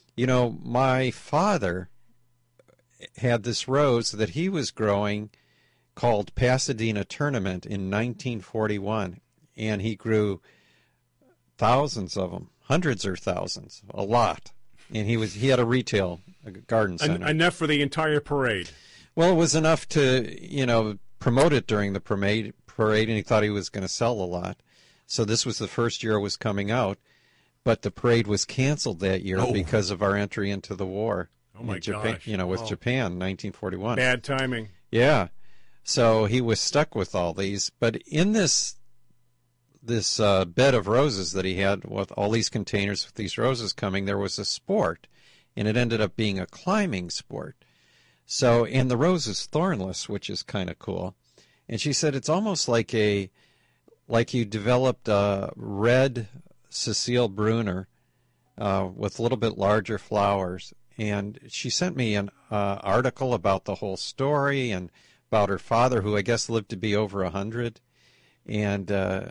[SPEAKER 4] my father had this rose that he was growing called Pasadena Tournament in 1941. And he grew thousands of them, hundreds or thousands, a lot. And he had a retail garden center.
[SPEAKER 3] Enough for the entire parade.
[SPEAKER 4] Well, it was enough to, promote it during the parade, and he thought he was going to sell a lot. So this was the first year it was coming out, but the parade was canceled that year because of our entry into the war.
[SPEAKER 3] Oh, my
[SPEAKER 4] Japan,
[SPEAKER 3] gosh.
[SPEAKER 4] with Japan, 1941.
[SPEAKER 3] Bad timing.
[SPEAKER 4] Yeah. So he was stuck with all these. But in this bed of roses that he had with all these containers with these roses coming, there was a sport, and it ended up being a climbing sport. So, and the rose is thornless, which is kind of cool. And she said it's almost like you developed a red Cecile Brunner with a little bit larger flowers. And she sent me an article about the whole story and about her father, who I guess lived to be over 100. And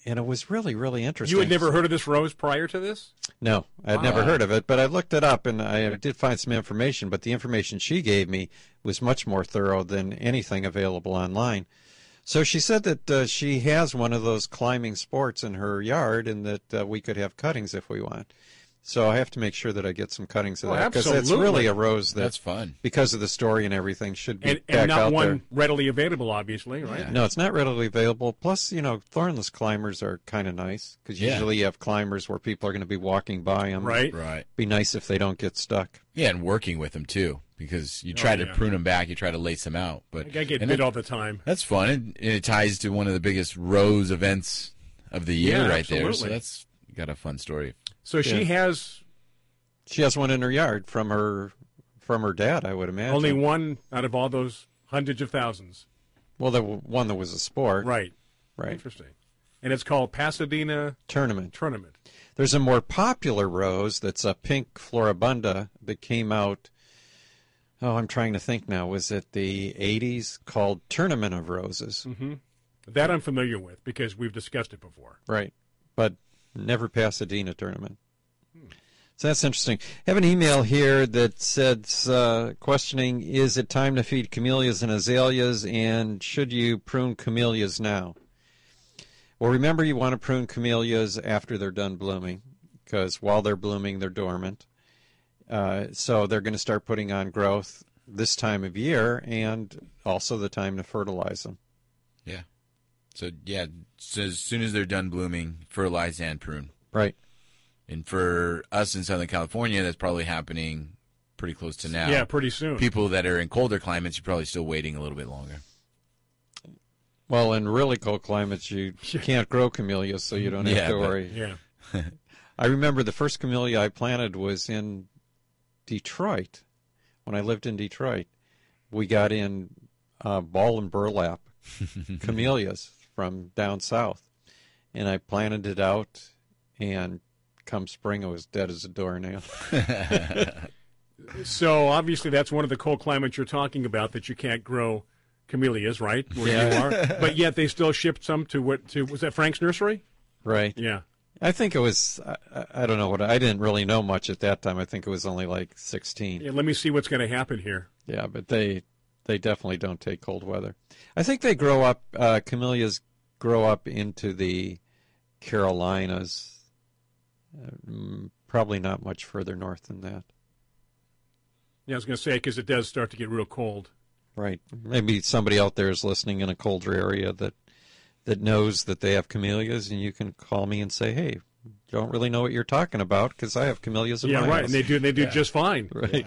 [SPEAKER 4] And it was really, really interesting.
[SPEAKER 3] You had never heard of this rose prior to this?
[SPEAKER 4] No, I had never heard of it, but I looked it up, and I did find some information, but the information she gave me was much more thorough than anything available online. So she said that she has one of those climbing sports in her yard, and that we could have cuttings if we want. So I have to make sure that I get some cuttings of that, because it's really a rose
[SPEAKER 5] that's fun.
[SPEAKER 4] Because of the story and everything, should be
[SPEAKER 3] and
[SPEAKER 4] back
[SPEAKER 3] not
[SPEAKER 4] out
[SPEAKER 3] one
[SPEAKER 4] there.
[SPEAKER 3] readily available, obviously, right?
[SPEAKER 4] No, it's not readily available. Plus, thornless climbers are kind of nice, because usually you have climbers where people are going to be walking by them.
[SPEAKER 3] Right.
[SPEAKER 4] Be nice if they don't get stuck.
[SPEAKER 5] Yeah, and working with them, too, because you try to prune them back, you try to lace them out. But
[SPEAKER 3] I get bit all the time.
[SPEAKER 5] That's fun, and it ties to one of the biggest rose events of the year right there. So that's got a fun story.
[SPEAKER 3] So she has...
[SPEAKER 4] She has one in her yard from her dad, I would imagine.
[SPEAKER 3] Only one out of all those hundreds of thousands.
[SPEAKER 4] Well, the one that was a sport.
[SPEAKER 3] Right. Interesting. And it's called Pasadena
[SPEAKER 4] Tournament.
[SPEAKER 3] There's
[SPEAKER 4] a more popular rose that's a pink floribunda that came out, I'm trying to think now, was it the 80s, called Tournament of Roses.
[SPEAKER 3] Mm-hmm. That I'm familiar with because we've discussed it before.
[SPEAKER 4] Right. But never Pasadena Tournament. So that's interesting. I have an email here that says, questioning, is it time to feed camellias and azaleas, and should you prune camellias now? Well, remember, you want to prune camellias after they're done blooming, because while they're blooming, they're dormant. So they're going to start putting on growth this time of year, and also the time to fertilize them.
[SPEAKER 5] Yeah. So as soon as they're done blooming, fertilize and prune.
[SPEAKER 4] Right.
[SPEAKER 5] And for us in Southern California, that's probably happening pretty close to now.
[SPEAKER 3] Yeah, pretty soon.
[SPEAKER 5] People that are in colder climates, you're probably still waiting a little bit longer.
[SPEAKER 4] Well, in really cold climates, you can't grow camellias, so you don't have to worry.
[SPEAKER 3] Yeah.
[SPEAKER 4] I remember the first camellia I planted was in Detroit. When I lived in Detroit, we got in ball and burlap camellias from down south, and I planted it out, and come spring, it was dead as a doornail.
[SPEAKER 3] So obviously that's one of the cold climates you're talking about, that you can't grow camellias, right? Where you are. But yet they still shipped some to was that Frank's Nursery?
[SPEAKER 4] Right.
[SPEAKER 3] Yeah.
[SPEAKER 4] I think it was, I don't know I didn't really know much at that time. I think it was only like 16.
[SPEAKER 3] Yeah, let me see what's going to happen here.
[SPEAKER 4] Yeah, but they definitely don't take cold weather. I think they grow up, camellias grow up into the Carolinas. Probably not much further north than that.
[SPEAKER 3] Yeah, I was going to say, because it does start to get real cold.
[SPEAKER 4] Right. Maybe somebody out there is listening in a colder area that knows that they have camellias, and you can call me and say, hey, don't really know what you're talking about, because I have camellias in my house.
[SPEAKER 3] And they do just fine.
[SPEAKER 4] Right.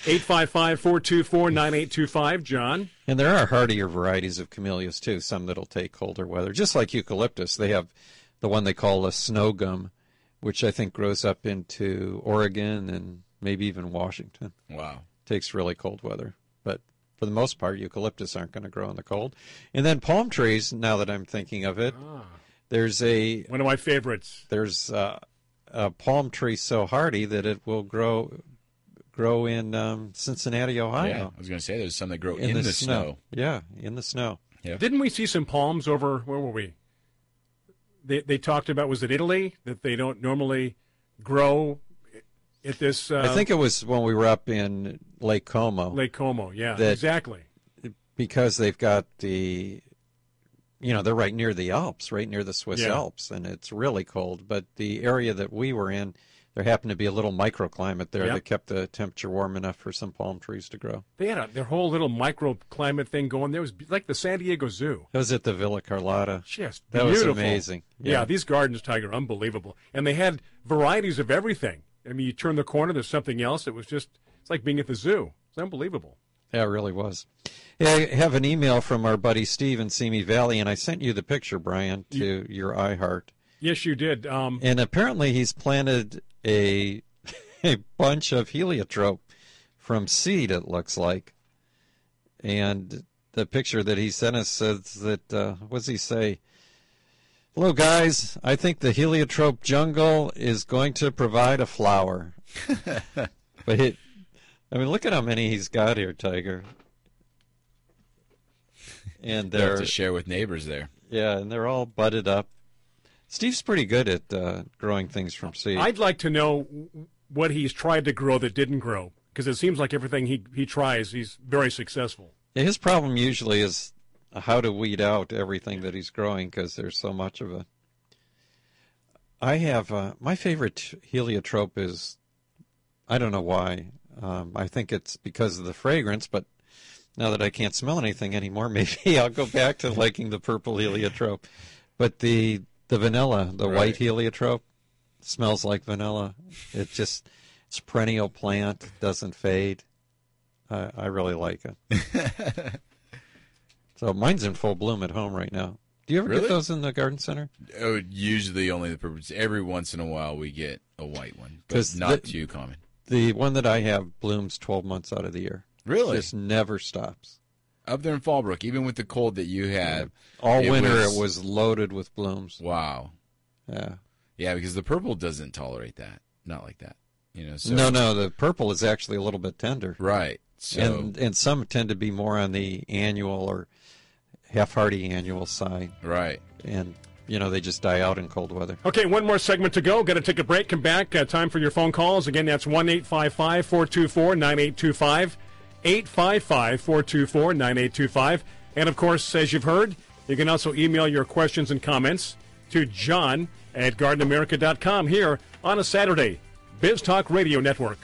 [SPEAKER 3] 855-424-9825, John.
[SPEAKER 4] And there are hardier varieties of camellias, too, some that'll take colder weather. Just like eucalyptus, they have the one they call a snow gum, which I think grows up into Oregon and maybe even Washington.
[SPEAKER 5] Wow.
[SPEAKER 4] Takes really cold weather. But for the most part, eucalyptus aren't going to grow in the cold. And then palm trees, now that I'm thinking of it, there's one
[SPEAKER 3] of my favorites.
[SPEAKER 4] There's a palm tree so hardy that it will grow in Cincinnati, Ohio.
[SPEAKER 5] Yeah, I was going to say there's some that grow in the snow.
[SPEAKER 4] Yeah, in the snow.
[SPEAKER 5] Yeah.
[SPEAKER 3] Didn't we see some palms over, where were we? They talked about, was it Italy, that they don't normally grow at this?
[SPEAKER 4] I think it was when we were up in Lake Como.
[SPEAKER 3] Lake Como, yeah, exactly.
[SPEAKER 4] Because they've got they're right near the Alps, right near the Swiss Alps, and it's really cold. But the area that we were in, there happened to be a little microclimate there that kept the temperature warm enough for some palm trees to grow.
[SPEAKER 3] They had their whole little microclimate thing going there. It was like the San Diego Zoo.
[SPEAKER 4] It was at the Villa Carlotta.
[SPEAKER 3] Just
[SPEAKER 4] that
[SPEAKER 3] beautiful.
[SPEAKER 4] was amazing.
[SPEAKER 3] Yeah, these gardens, Tiger, unbelievable. And they had varieties of everything. I mean, you turn the corner, there's something else. It's like being at the zoo. It's unbelievable.
[SPEAKER 4] Yeah, it really was. Yeah, I have an email from our buddy Steve in Simi Valley, and I sent you the picture, Brian, to your iHeart.
[SPEAKER 3] Yes, you did.
[SPEAKER 4] And apparently he's planted a bunch of heliotrope from seed, it looks like. And the picture that he sent us says that, what does he say? Hello, guys. I think the heliotrope jungle is going to provide a flower. But look at how many he's got here, Tiger. And
[SPEAKER 5] they're to share with neighbors there.
[SPEAKER 4] Yeah, and they're all budded up. Steve's pretty good at growing things from seed.
[SPEAKER 3] I'd like to know what he's tried to grow that didn't grow, because it seems like everything he tries, he's very successful.
[SPEAKER 4] Yeah, his problem usually is how to weed out everything that he's growing, because there's so much of it. I have my favorite heliotrope is, I don't know why. I think it's because of the fragrance, but now that I can't smell anything anymore, maybe I'll go back to liking the purple heliotrope. But the vanilla, the white heliotrope, smells like vanilla. It's a perennial plant, doesn't fade. I really like it. So mine's in full bloom at home right now. Do you ever get those in the garden center?
[SPEAKER 5] Oh, usually only the purple. Every once in a while we get a white one, but not too common.
[SPEAKER 4] The one that I have blooms 12 months out of the year.
[SPEAKER 5] Really?
[SPEAKER 4] Just never stops.
[SPEAKER 5] Up there in Fallbrook, even with the cold that you had.
[SPEAKER 4] All winter it was loaded with blooms.
[SPEAKER 5] Wow.
[SPEAKER 4] Yeah.
[SPEAKER 5] Yeah, because the purple doesn't tolerate that. Not like that. So.
[SPEAKER 4] No, the purple is actually a little bit tender.
[SPEAKER 5] Right. So.
[SPEAKER 4] And some tend to be more on the annual or half-hardy annual side.
[SPEAKER 5] Right.
[SPEAKER 4] And, they just die out in cold weather.
[SPEAKER 3] Okay, one more segment to go. Got to take a break. Come back. Time for your phone calls. Again, that's 1-855-424-9825. 855-424-9825. And, of course, as you've heard, you can also email your questions and comments to John at GardenAmerica.com here on a Saturday. Biz Talk Radio Network.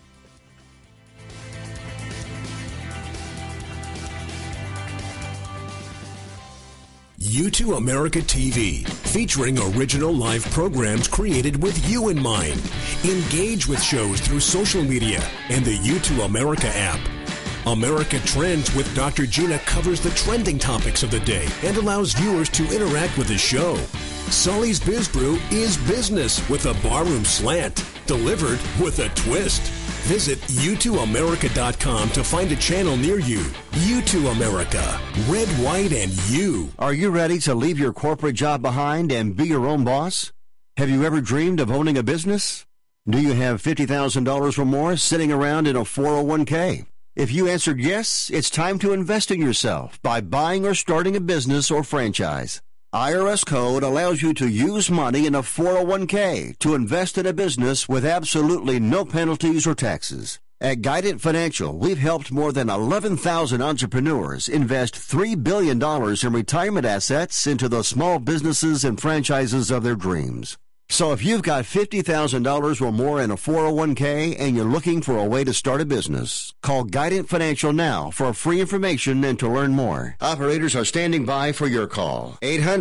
[SPEAKER 17] U2 America TV, featuring original live programs created with you in mind. Engage with shows through social media and the U2 America app. America Trends with Dr. Gina covers the trending topics of the day and allows viewers to interact with the show. Sully's Biz Brew is business with a barroom slant, delivered with a twist. Visit U2America.com to find a channel near you. U2 America. Red, white, and you.
[SPEAKER 1] Are you ready to leave your corporate job behind and be your own boss? Have you ever dreamed of owning a business? Do you have $50,000 or more sitting around in a 401k? If you answered yes, it's time to invest in yourself by buying or starting a business or franchise. IRS code allows you to use money in a 401k to invest in a business with absolutely no penalties or taxes. At Guidant Financial, we've helped more than 11,000 entrepreneurs invest $3 billion in retirement assets into the small businesses and franchises of their dreams. So if you've got $50,000 or more in a 401k and you're looking for a way to start a business, call Guidant Financial now for free information and to learn more. Operators are standing by for your call.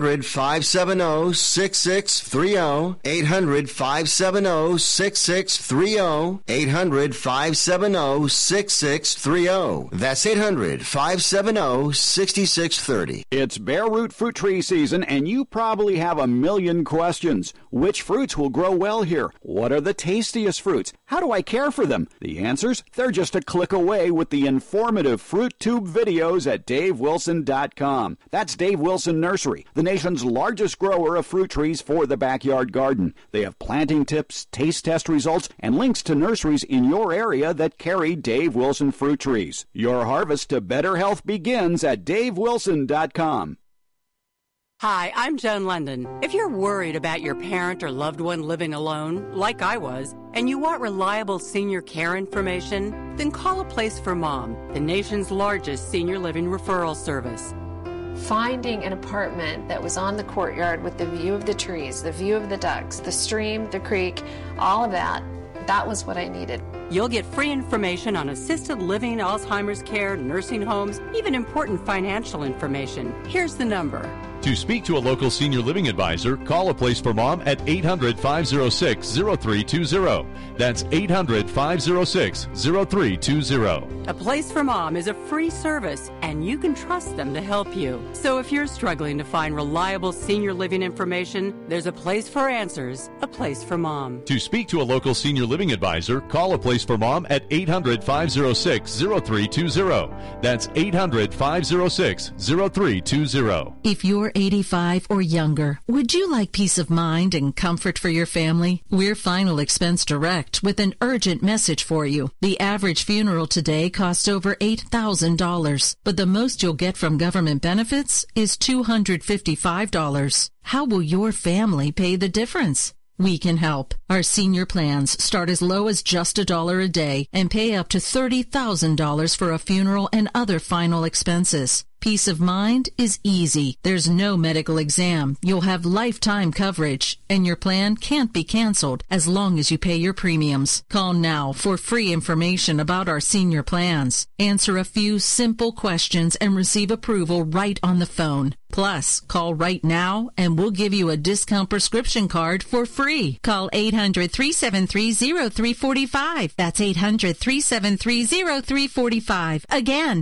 [SPEAKER 1] 800-570-6630. 800-570-6630. 800-570-6630. That's 800-570-6630.
[SPEAKER 12] It's bare root fruit tree season, and you probably have a million questions. Which fruits will grow well here? What are the tastiest fruits? How do I care for them? The answers? They're just a click away with the informative Fruit Tube videos at DaveWilson.com. That's Dave Wilson Nursery, the nation's largest grower of fruit trees for the backyard garden. They have planting tips, taste test results, and links to nurseries in your area that carry Dave Wilson fruit trees. Your harvest to better health begins at DaveWilson.com.
[SPEAKER 18] Hi, I'm Joan London. If you're worried about your parent or loved one living alone, like I was, and you want reliable senior care information, then call A Place for Mom, the nation's largest senior living referral service.
[SPEAKER 19] Finding an apartment that was on the courtyard with the view of the trees, the view of the ducks, the stream, the creek, all of that was what I needed.
[SPEAKER 18] You'll get free information on assisted living, Alzheimer's care, nursing homes, even important financial information. Here's the number.
[SPEAKER 20] To speak to a local senior living advisor, call A Place for Mom at 800-506-0320. That's 800-506-0320.
[SPEAKER 18] A Place for Mom is a free service, and you can trust them to help you. So if you're struggling to find reliable senior living information, there's a place for answers, A Place for Mom.
[SPEAKER 20] To speak to a local senior living advisor, call A Place for Mom at 800-506-0320. That's 800-506-0320.
[SPEAKER 21] If you're 85 or younger. Would you like peace of mind and comfort for your family? We're Final Expense Direct with an urgent message for you. The average funeral today costs over $8,000, but the most you'll get from government benefits is $255. How will your family pay the difference? We can help. Our senior plans start as low as just $1 a day and pay up to $30,000 for a funeral and other final expenses. Peace of mind is easy. There's no medical exam. You'll have lifetime coverage, and your plan can't be canceled as long as you pay your premiums. Call now for free information about our senior plans. Answer a few simple questions and receive approval right on the phone. Plus, call right now and we'll give you a discount prescription card for free. Call 800-373-0345. That's 800-373-0345. Again,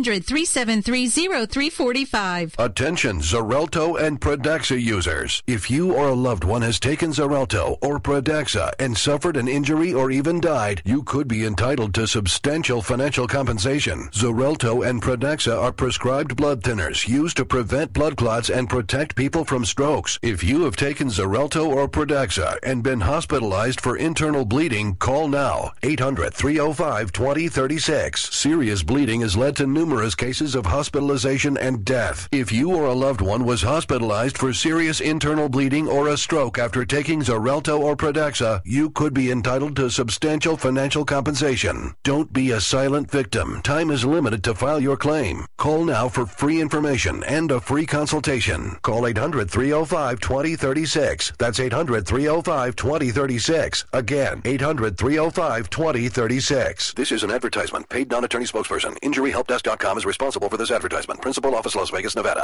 [SPEAKER 21] 800-373-0345.
[SPEAKER 15] Attention Xarelto and Pradaxa users. If you or a loved one has taken Xarelto or Pradaxa and suffered an injury or even died, you could be entitled to substantial financial compensation. Xarelto and Pradaxa are prescribed blood thinners used to prevent blood clots and protect people from strokes. If you have taken Xarelto or Pradaxa and been hospitalized for internal bleeding, call now. 800-305-2036. Serious bleeding has led to numerous cases of hospitalization and death. If you or a loved one was hospitalized for serious internal bleeding or a stroke after taking Xarelto or Pradaxa, you could be entitled to substantial financial compensation. Don't be a silent victim. Time is limited to file your claim. Call now for free information and a free consultation. Call 800-305-2036. That's 800-305-2036. Again, 800-305-2036. This is an advertisement. Paid non-attorney spokesperson. InjuryHelpDesk.com is responsible for this advertisement. Principal office, Las Vegas, Nevada.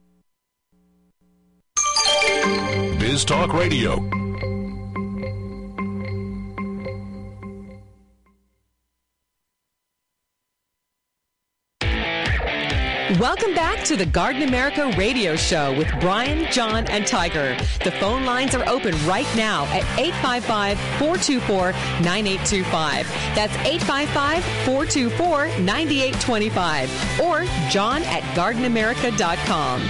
[SPEAKER 16] Biz Talk Radio.
[SPEAKER 2] Welcome back to the Garden America Radio Show with Brian, John, and Tiger. The phone lines are open right now at 855-424-9825. That's 855-424-9825. Or John at GardenAmerica.com.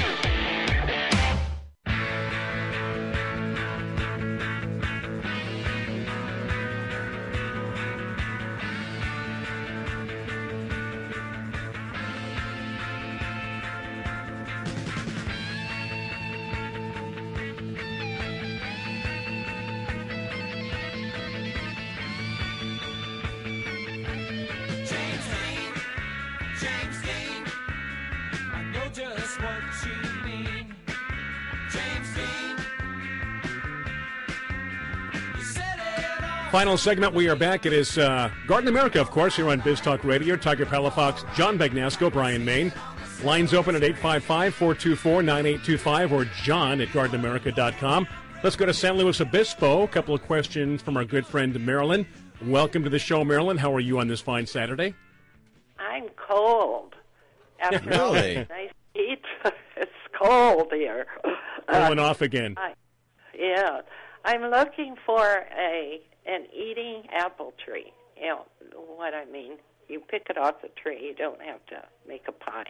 [SPEAKER 3] Final segment, we are back. It is Garden America, of course, here on Biz Talk Radio. Tiger Palafox, John Bagnasco, Brian Main. Lines open at 855-424-9825 or John at GardenAmerica.com. Let's go to San Luis Obispo. A couple of questions from our good friend Marilyn. Welcome to the show, Marilyn. How are you on this fine Saturday?
[SPEAKER 22] I'm cold. After all this nice heat, it's cold here.
[SPEAKER 3] Going off again.
[SPEAKER 22] Yeah. I'm looking for an eating apple tree. You know what I mean? You pick it off the tree. You don't have to make a pie.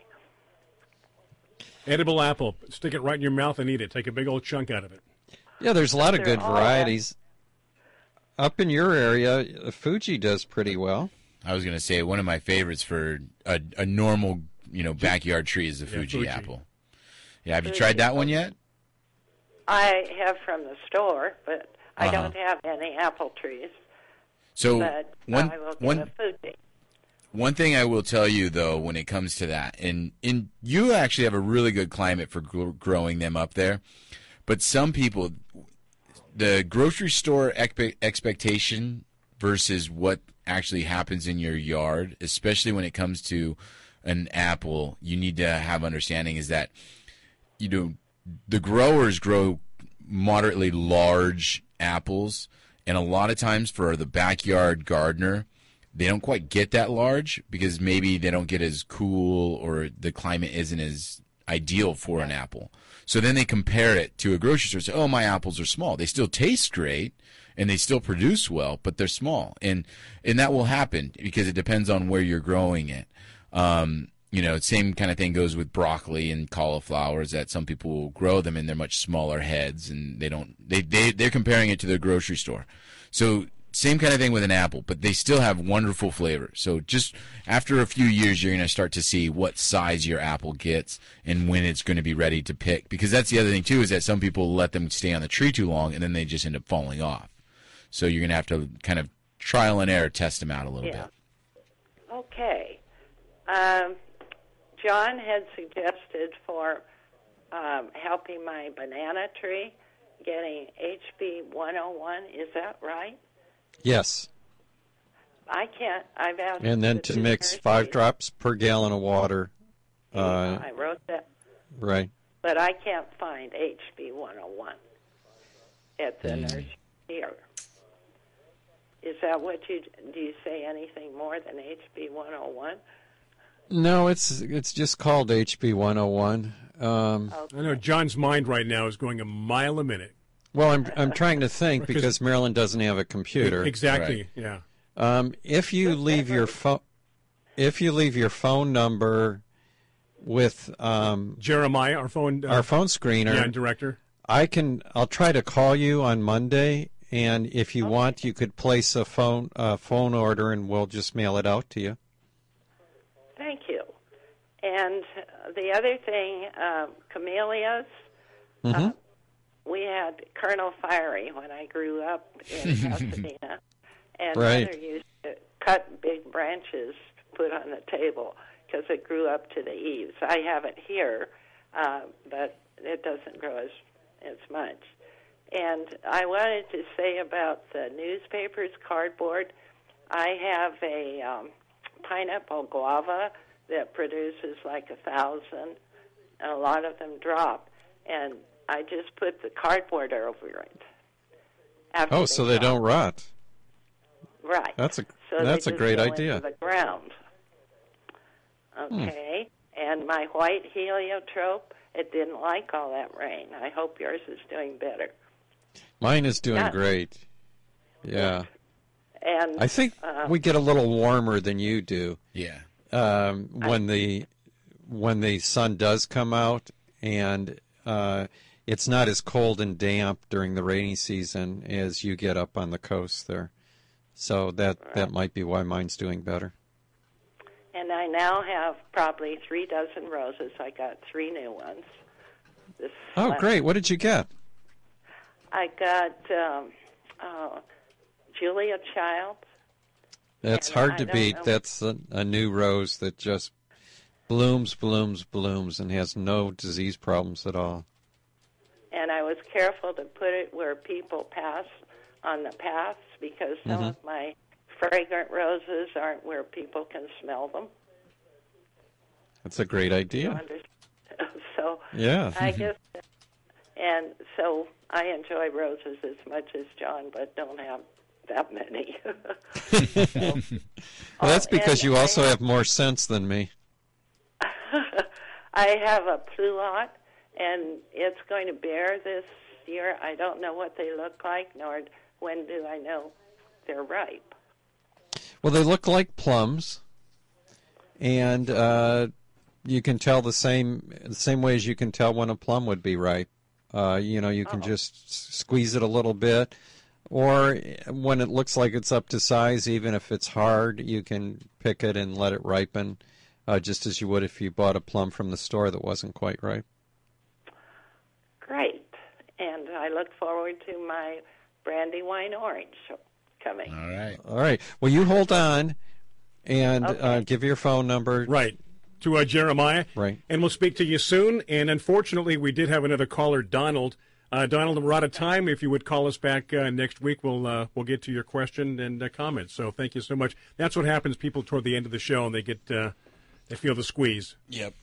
[SPEAKER 3] Edible apple. Stick it right in your mouth and eat it. Take a big old chunk out of it.
[SPEAKER 4] Yeah, there's a lot of good varieties. Up in your area, Fuji does pretty well.
[SPEAKER 5] I was going to say one of my favorites for a normal, backyard tree is the Fuji apple. Yeah, have you tried that one yet?
[SPEAKER 22] I have from the store, but I don't have any apple trees.
[SPEAKER 5] So
[SPEAKER 22] but I will get a Fuji.
[SPEAKER 5] One thing I will tell you, though, when it comes to that, and you actually have a really good climate for growing them up there, but some people, the grocery store expectation versus what actually happens in your yard, especially when it comes to an apple, you need to have understanding is that, the growers grow moderately large apples, and a lot of times for the backyard gardener, they don't quite get that large because maybe they don't get as cool or the climate isn't as ideal for an apple. So then they compare it to a grocery store and say, oh, my apples are small. They still taste great and they still produce well, but they're small. And that will happen because it depends on where you're growing it. Same kind of thing goes with broccoli and cauliflower, is that some people will grow them and they're much smaller heads, and they're comparing it to the grocery store. So same kind of thing with an apple, but they still have wonderful flavor. So just after a few years, you're going to start to see what size your apple gets and when it's going to be ready to pick. Because that's the other thing, too, is that some people let them stay on the tree too long, and then they just end up falling off. So you're going to have to kind of trial and error test them out a little bit.
[SPEAKER 22] Okay. John had suggested for helping my banana tree getting HB 101. Is that right?
[SPEAKER 4] Yes.
[SPEAKER 22] I can't. I've asked.
[SPEAKER 4] And then to mix 5 drops per gallon of water.
[SPEAKER 22] I wrote that.
[SPEAKER 4] Right.
[SPEAKER 22] But I can't find HB 101 at the nursery here. Is that what do you say anything more than HB 101?
[SPEAKER 4] No, it's just called HB 101.
[SPEAKER 3] I know John's mind right now is going a mile a minute.
[SPEAKER 4] Well, I'm trying to think because Marilyn doesn't have a computer.
[SPEAKER 3] Exactly. Right. Yeah.
[SPEAKER 4] If you leave your phone number with
[SPEAKER 3] Jeremiah, our phone
[SPEAKER 4] screener,
[SPEAKER 3] director,
[SPEAKER 4] I'll try to call you on Monday, and if you want, you could place a phone order, and we'll just mail it out to you.
[SPEAKER 22] Thank you. And the other thing, camellias.
[SPEAKER 4] Mm-hmm.
[SPEAKER 22] We had Colonel Fiery when I grew up in Pasadena, and
[SPEAKER 4] right.
[SPEAKER 22] Mother used to cut big branches to put on the table because it grew up to the eaves. I have it here, but it doesn't grow as much. And I wanted to say about the newspapers, cardboard. I have a pineapple guava that produces like 1,000, and a lot of them drop. And I just put the cardboard over it.
[SPEAKER 4] So they don't rot.
[SPEAKER 22] Right.
[SPEAKER 4] That's a
[SPEAKER 22] so
[SPEAKER 4] great
[SPEAKER 22] go
[SPEAKER 4] idea.
[SPEAKER 22] Into the ground. Okay. And my white heliotrope, it didn't like all that rain. I hope yours is doing better.
[SPEAKER 4] Mine is doing great. Yeah.
[SPEAKER 22] And
[SPEAKER 4] I think we get a little warmer than you do.
[SPEAKER 5] Yeah.
[SPEAKER 4] When the sun does come out, and it's not as cold and damp during the rainy season as you get up on the coast there. So that might be why mine's doing better.
[SPEAKER 22] And I now have probably 3 dozen roses. I got 3 new ones.
[SPEAKER 4] Great. What did you get?
[SPEAKER 22] I got Julia Childs.
[SPEAKER 4] That's hard to beat. That's a new rose that just blooms, and has no disease problems at all.
[SPEAKER 22] And I was careful to put it where people pass on the paths because some of my fragrant roses aren't where people can smell them.
[SPEAKER 4] That's a great idea.
[SPEAKER 22] So
[SPEAKER 4] yeah.
[SPEAKER 22] I guess, and so I enjoy roses as much as John, but don't have that many.
[SPEAKER 4] Well, that's because you also have more sense than me.
[SPEAKER 22] I have a pluot, and it's going to bear this year. I don't know what they look like, nor when do I know they're ripe.
[SPEAKER 4] Well, they look like plums, and you can tell the same way as you can tell when a plum would be ripe. You can just squeeze it a little bit, or when it looks like it's up to size, even if it's hard, you can pick it and let it ripen, just as you would if you bought a plum from the store that wasn't quite ripe.
[SPEAKER 22] Great. And I look forward to my Brandywine Orange coming.
[SPEAKER 5] All
[SPEAKER 4] right. Well, you hold on and give your phone number.
[SPEAKER 3] Right. To Jeremiah.
[SPEAKER 4] Right.
[SPEAKER 3] And we'll speak to you soon. And unfortunately, we did have another caller, Donald. Donald, we're out of time. If you would call us back next week, we'll get to your question and comments. So thank you so much. That's what happens. People toward the end of the show, and they feel the squeeze.
[SPEAKER 5] Yep.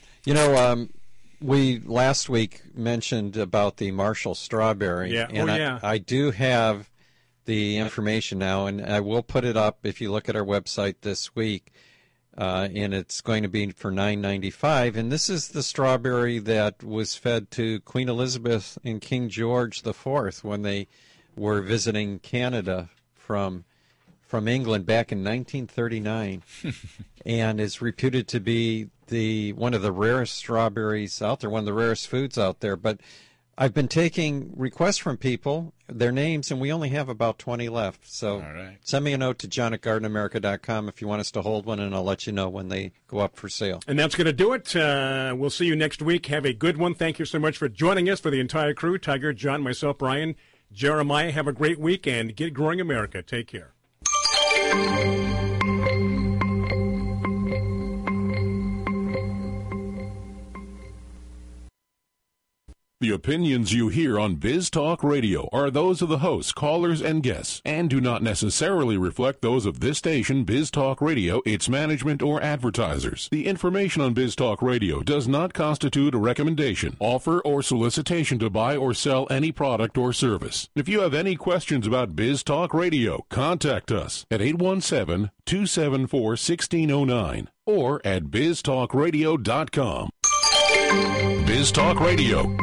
[SPEAKER 4] We last week mentioned about the Marshall strawberry.
[SPEAKER 3] Yeah.
[SPEAKER 4] And I do have the information now, and I will put it up if you look at our website this week. And it's going to be for $9.95. And this is the strawberry that was fed to Queen Elizabeth and King George IV when they were visiting Canada from from England back in 1939 and is reputed to be one of the rarest strawberries out there, one of the rarest foods out there. But I've been taking requests from people, their names, and we only have about 20 left. So send me a note to john@gardenamerica.com if you want us to hold one, and I'll let you know when they go up for sale.
[SPEAKER 3] And that's going to do it. We'll see you next week. Have a good one. Thank you so much for joining us, for the entire crew, Tiger, John, myself, Brian, Jeremiah. Have a great week, and get growing America. Take care.
[SPEAKER 16] The opinions you hear on Biz Talk Radio are those of the hosts, callers, and guests, and do not necessarily reflect those of this station, Biz Talk Radio, its management, or advertisers. The information on Biz Talk Radio does not constitute a recommendation, offer, or solicitation to buy or sell any product or service. If you have any questions about Biz Talk Radio, contact us at 817-274-1609 or at biztalkradio.com.
[SPEAKER 20] Biz Talk Radio.